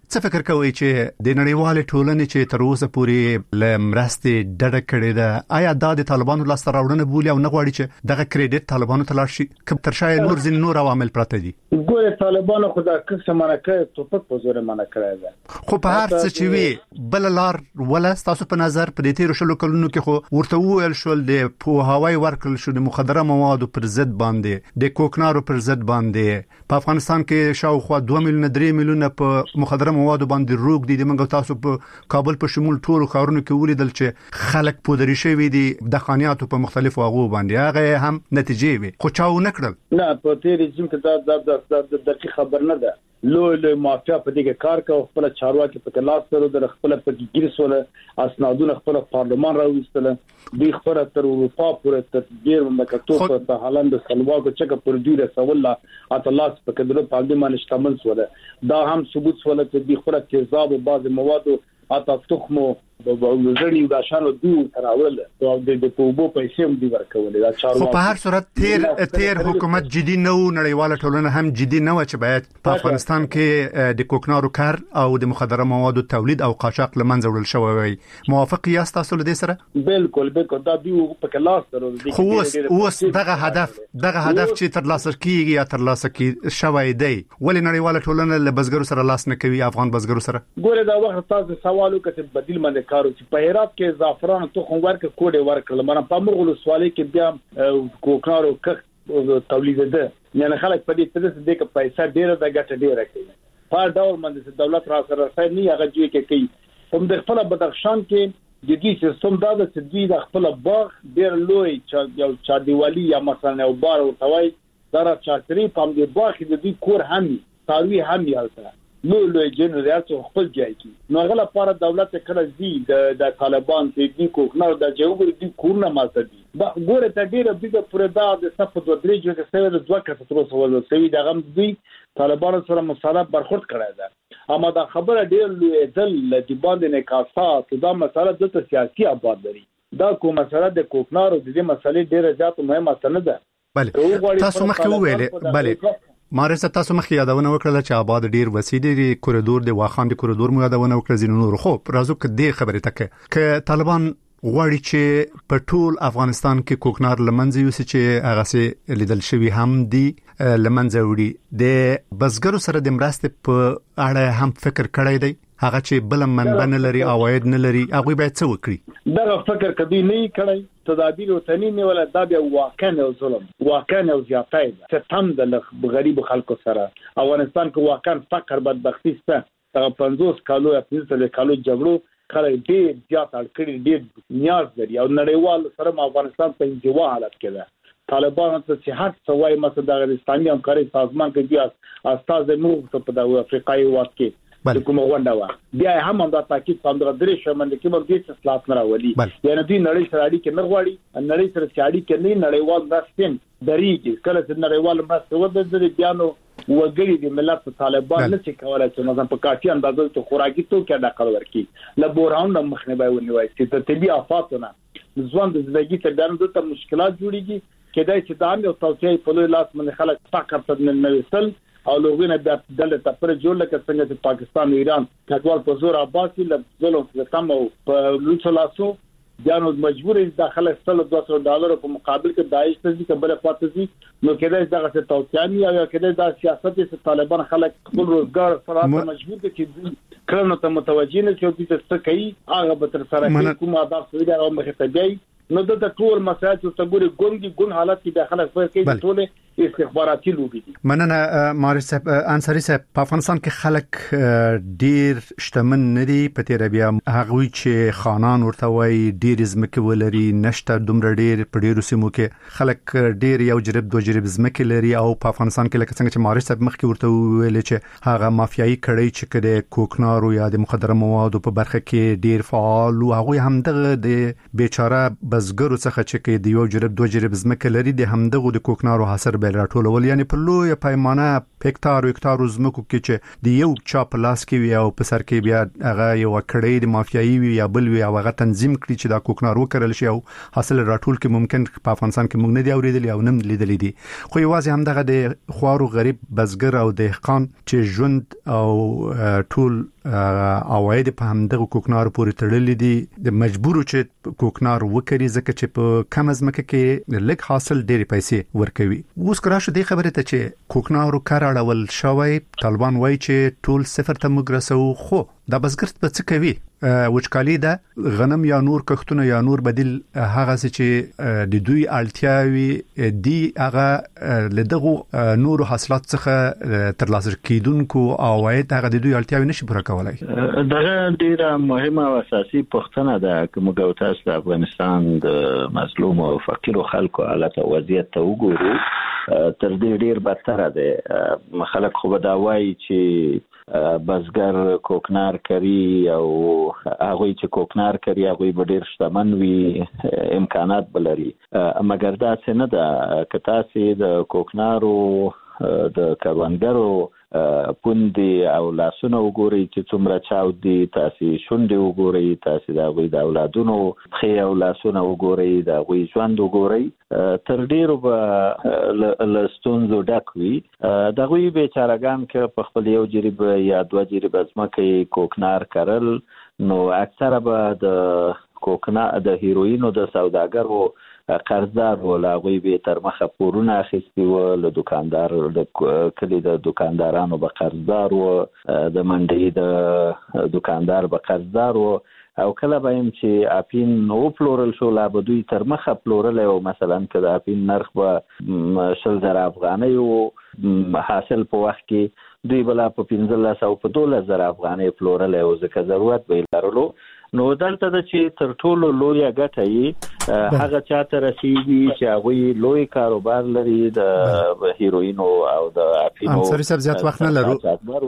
[SPEAKER 1] څه فکر کوئ چې د نړیوال ټولنې چې تر اوسه پورې لمرستې ډډه کړې ده آیا دا د طالبانو لاس راوړنه بولي او نه غواړي چې دغه کریډټ طالبانو ته لاړ شي که تر شای نور ځین نور عوامل پراته دي؟
[SPEAKER 26] ګوره طالبانو خو دا څه منع کړی ټوپک په زور منع کړی ده
[SPEAKER 1] خو په هر څه چې وي بل لار ولا تاسو په نظر په دې تیر شلو کلونو کې خو ورته وویل شول د پوهاوی ورکړل شو د مخدره موادو پر ضد باندې د کوکنارو پر ضد باندې په افغانستان کې شاوخوا دوه میلیونه درې میلیونه په مخدره موادو باندې روغ دي د موږ تاسو په کابل په شمول ټول ښارونو کې ولیدل چې خلک پودري شوی دي د خانياتو په مختلفو هغو باندې هغه هم نتیجې وي خو چاو نکړل
[SPEAKER 26] نه په تیر رژیم کې دا د د دقیق خبر نه ده لوی لوی مافیا په دې کې کار کوي خپل چارواکي په تلاش سره د خپل په ګیرسوله اسنادونه خپل پارلمان راوستل د خبره تر اروپا پورې تدبیر مملکتونو په هالند سلواکو چکه پر دوی رسول الله اتلاس په کډره پارلمان شتمل سوله دا هم ثبوت سوله چې د خبره تیزاب او بعض موادو اته تخمو د وزړی د شانو دوی تراول او د پوبو پیسې هم دی ورکول دا چارواکي
[SPEAKER 1] خو په هر صورت تیر تیر حکومت جدي نه و نړیواله ټولنه هم جدي نه و چې باید په افغانستان کې د کوکنارو کار او د مخدره موادو تولید او قاچاق لمنځه وړل شوی وي موافق یاست تاسو له دې سره؟
[SPEAKER 26] بالکل بالکل دا دوی په کلاس سره
[SPEAKER 1] خو اوس اوس دغه هدف دغه هدف چې تر لاسه کیږي یا تر لاسه کې شوی دی ولې نړیواله ټولنه له بزګرو سره لاس نه کوي افغان بزګرو سره؟
[SPEAKER 26] ګوره دا وخت تاسو سوالو کې بدیل باندې کارو چې په هرات کې زعفران تخم ورکه کوډه ورکړل مانه په مرغلو سوالي کې بیا کوکنارو کښ تولید ده نه خلک په دې تدریس دې کې پیسې ډیره د ګټه ډیره کوي په ډول باندې دولت را سره راځي نه هغه جوړ کې کوي هم د خپل بدخشان کې د دې سیستم دا د تدوی د خپل باغ ډیر لوی چې یو چا دیوالی یا مثلا یو بار ورتوي دا چاکري په دې باغ کې د دې کور هم تاروي هم یالته نو لوی جنرال څو خپل ځای کې نو غلا لپاره دولت کړه زی د طالبان چې دی کوکنار د جوړ دي کورونه ماته دي دا ګوره ته ډیره بده پردا د صف د درې جوړه سره د دوه کته تر اوسه ول سوي د غم دی طالبان سره مصالحه برخورد کړی ده اما دا خبره ډیر لوی دل د باندې نه کاسات دا مسله د سیاسي آباد لري دا کوم مسله د کوکنار د دې مسلې ډیره ځات مهمه نه ده
[SPEAKER 1] بله تاسو مخکې وویل بله مارسه تاسو مخکې یادونه وکړه چې آباد ډیر وسیع دی کوریدور د واخان د کوریدور مو یادونه وکړه زینو نور خو راځو کې د خبرې تک ک طالبان غواړي چې په ټول افغانستان کې کوکنار لمنځه یوسي چې هغه سي لیدل شوی هم دی لمنځه وړي د بزګرو سره د مرستې په اړه هم فکر کړی دی هغه چې بل منبع نه لري عواید نه لري هغه باید څه وکړي
[SPEAKER 26] دا فکر کدی نه کړی تدابیر وطنی نه ولا دا بیا واقعا ظلم واقعا او زیاتای چې تم د غریب خلکو سره افغانستان کې واقعا فقر بدبختی سته تر پنځوس کالو یا پنځه کالو جګړو خلک ډیر زیات اړکړي ډیر نیاز لري او نړیوال سره افغانستان په انزوا حالت کې ده طالبان ته صحت سوای مثلا د افغانستاني همکاري سازمان کې بیا استاد موږ ته په افریقایي وخت کې د کومه غونډه و بیا هم دا تاکید څنګه درې شمن کې موږ دې اصلاحات نه راولي یعنی دوی نړۍ سره اړیکې نه غواړي نړۍ سره اړیکې نه نړیوال داستین دریږي کله چې نړیوال مرسته ودرې بیانو وګړي د ملت طالبان نه څه کولای چې مثلا په کافي اندازه ته خوراکي توکي د خپل ورکی له بوران د مخنیوي ونیوي چې د طبي آفاتونه ځوان د زندګي ته بیان د مشکلات جوړيږي کله چې دا یو توصیه په لوی لاس باندې خلک فقر ته نه وصل او لوګونه د دلته پر جوړ لکه څنګه چې پاکستان او ایران کډوال په زور آباسي له ظلم څخه تم او په لوڅلاسو بیانو مجبور دي داخله سل دوه سوه ډالر په مقابل کې داعش ته ځي کبل فاتزي نو کېدای دغه څه توصیاني او کېدای د سیاست چې طالبان خلک خپل روزګار فراته مجبور دي چې کړنو ته متوجي نه شي چې څه کوي هغه به تر سره کوم آداب سوي دا مخه ته دی نو د ټول مسایل چې تګوري ګونګي ګون حالت کې داخله فرق کوي ټول استخباراتي لوبي دي
[SPEAKER 1] مننه مارس صاحب انصاری صاحب په افغانستان کې خلک ډیر شتمن ندي په تیر بیا هغه چې خانان ورته وای ډیر زمکه ولري نشته دومره ډیر په ډیرو سیمو کې خلک ډیر یو جرب دوه جرب زمکه لري او په افغانستان کې لکه څنګه چې مارس صاحب مخکې ورته ویل چې هغه مافیایي کړي چې کده کوکنارو یا د مخدره موادو په برخه کې ډیر فعال او هغه هم دغه د بیچاره بزګرو څخه چې د یو جرب دوه جرب زمکه لري د همدغه د کوکنارو حاصل بیل راټولول، یعنی په لوی پیمانه هکتار هکتار زمکو کې چې د یو چا په لاس کې وي او په سر کې بیا هغه یو کړی د مافیایي وي یا بل وي او هغه تنظیم کړي چې دا کوکنار وکړل شي او حاصل راټول کې ممکن په افغانستان کې موږ نه دی اوریدلی او نم لیدلی دي. خو یوازې هم دغه د خوارو غریب بزګر او دهقان چې ژوند او ټول اواید په همدغه کوکنار پورې تړلې دي د مجبور چې کوکنار وکړي ځکه چې په کم ځمکه کې لږ حاصل ډېری پیسې ورکوي. اوس کراشه د خبره ته چې کوکنارو کار اړول شوی، طالبان وایي چې ټول صفر ته موږ رسو، خو دا بزګر په څه کوي؟ وچکالي ده، غنم یا نور کښتونه یا نور بدیل هغه چې د دوی اړتیاوي دي هغه لدغه نور حاصلات څخه ترلاسه کیدونکو عواید هغه د دوی اړتیاوي نشي پوره کولای.
[SPEAKER 18] دغه ډیره مهمه او اساسي پوښتنه ده چې موږ تاسو د افغانستان د مظلوم او فقیر خلکو حالت او وضعیت ته وګورو، تر دې ډیر بدتر ده. خلک خو به دا وایي چې بزګر کوکنار کوي او هغه چې کوکنار کوي هغه به ډیر شتمن وي، امکانات بلري، مګر دا څه نه ده. که تاسو د کوکنارو د کروندګرو پوندي او لاسونه وګورئ چې څومره چاو دي، تاسو شونډې وګورئ، تاسو د هغوی د اولادونو خې او لاسونه وګورئ، د هغوی ژوند وګورئ، تر ډیرو به له ستونزو ډک وي. د هغوی بیچارهګان که په خپل یو جریب یا دوه جریب ځمکې کوکنار کرل، نو اکثره به د کوکنار د هیروینو د سوداګرو قرضدار و، هغوی به تر مخه پورونه اخیستي و، له دکاندار د کلي د دکاندارانو به قرضدار و، د منډۍ د دکاندار به قرضدار و، او کله به هم چې اپین نو پلورل شو لا به دوی تر مخه پلورلی و. مثلا که د اپین نرخ به شل زره افغانۍ و حاصل په وخت کې دوی به لا په پنځلس او په دولس زره افغانۍ پلورلی و، ځکه ضرورت به یې لرلو. نو دلته د چې تر ټولو لویه ګټه یې هغه چاته رسیږي چې هغوی لوی کاروبار لري د هیروینو او د اپینو.
[SPEAKER 1] انصاري صاحب زیات وخت نه لرو،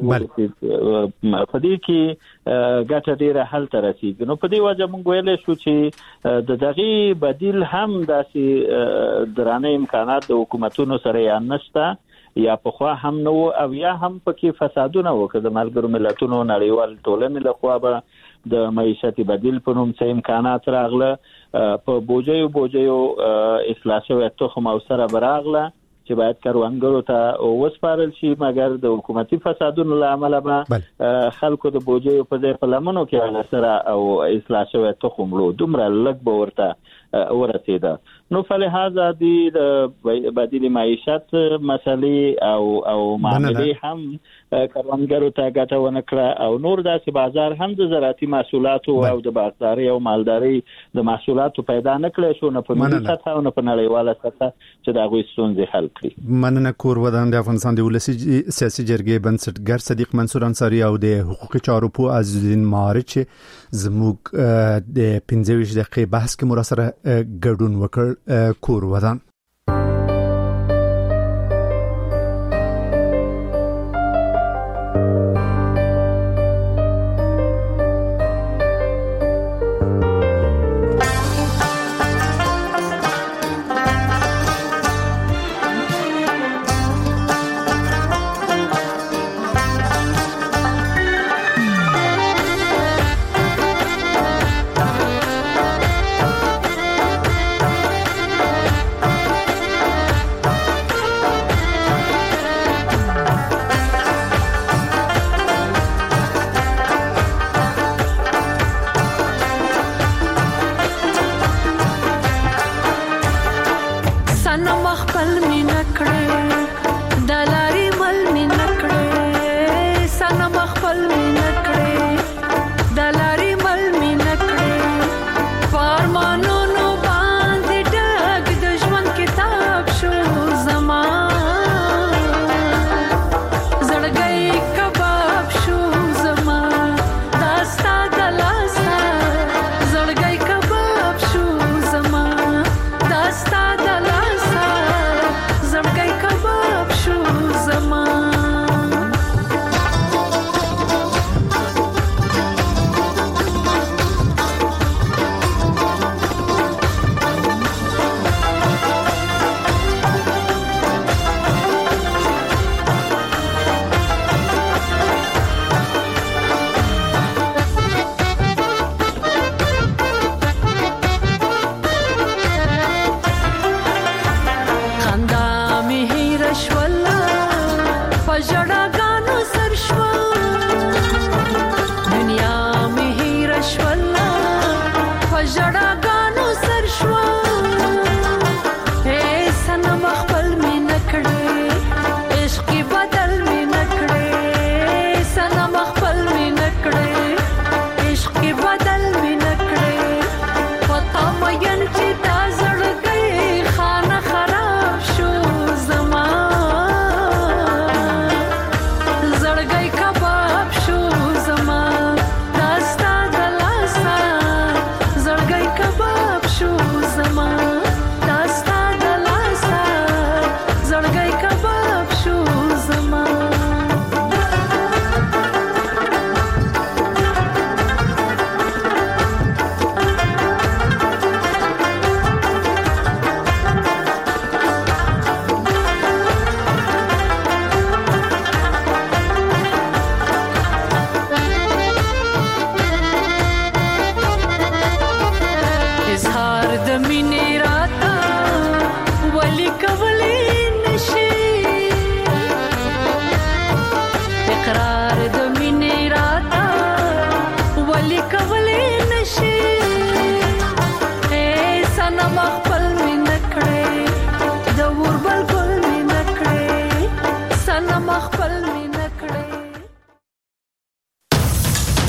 [SPEAKER 18] په دې کې ګټه ډیره هلته رسیږي. نو په دې وجه موږ ویلی شو چې د دغې بدیل هم داسې درانه امکانات د حکومتونو سره یا نشته یا پخوا هم نه و، او یا هم پکې فسادونه و. که د ملګرو ملتونو نړیوال ټولنې لخوا به د معیشتي بدیل په نوم څه امکانات راغله، په بوجیو بوجیو اصلاح شوی تخم او سره به راغله چې باید کروندګرو ته وسپارل شي، مګر د حکومتي فسادونو له امله به خلکو د بوجیو په ځای په لمنو کې هغه سره او اصلاح شوی تخم لو دومره لږ به ورته ورسېده. نو فلهذا د بدیل معیشت مسلې او او معاملې هم کروندګرو ته ګټه ونه کړه، او نور داسې بازار هم د زراعتي محصولاتو او د باغدارۍ او مالدارۍ د محصولاتو پیدا نه کړی شو، نه په ملي سطحه او نه په نړیواله سطحه چې د هغوی ستونزې حل کړي.
[SPEAKER 1] مننه. کور ودان د افغانستان د ولسي سیاسي جرګې بنسټګر صدیق منصور انصاري او د حقوقي چارو پوه عزیزالدین مهارچ زموږ د پنځه ویشت دقیقې بحث کې مرا سره ګډون وکړ. کور ودان.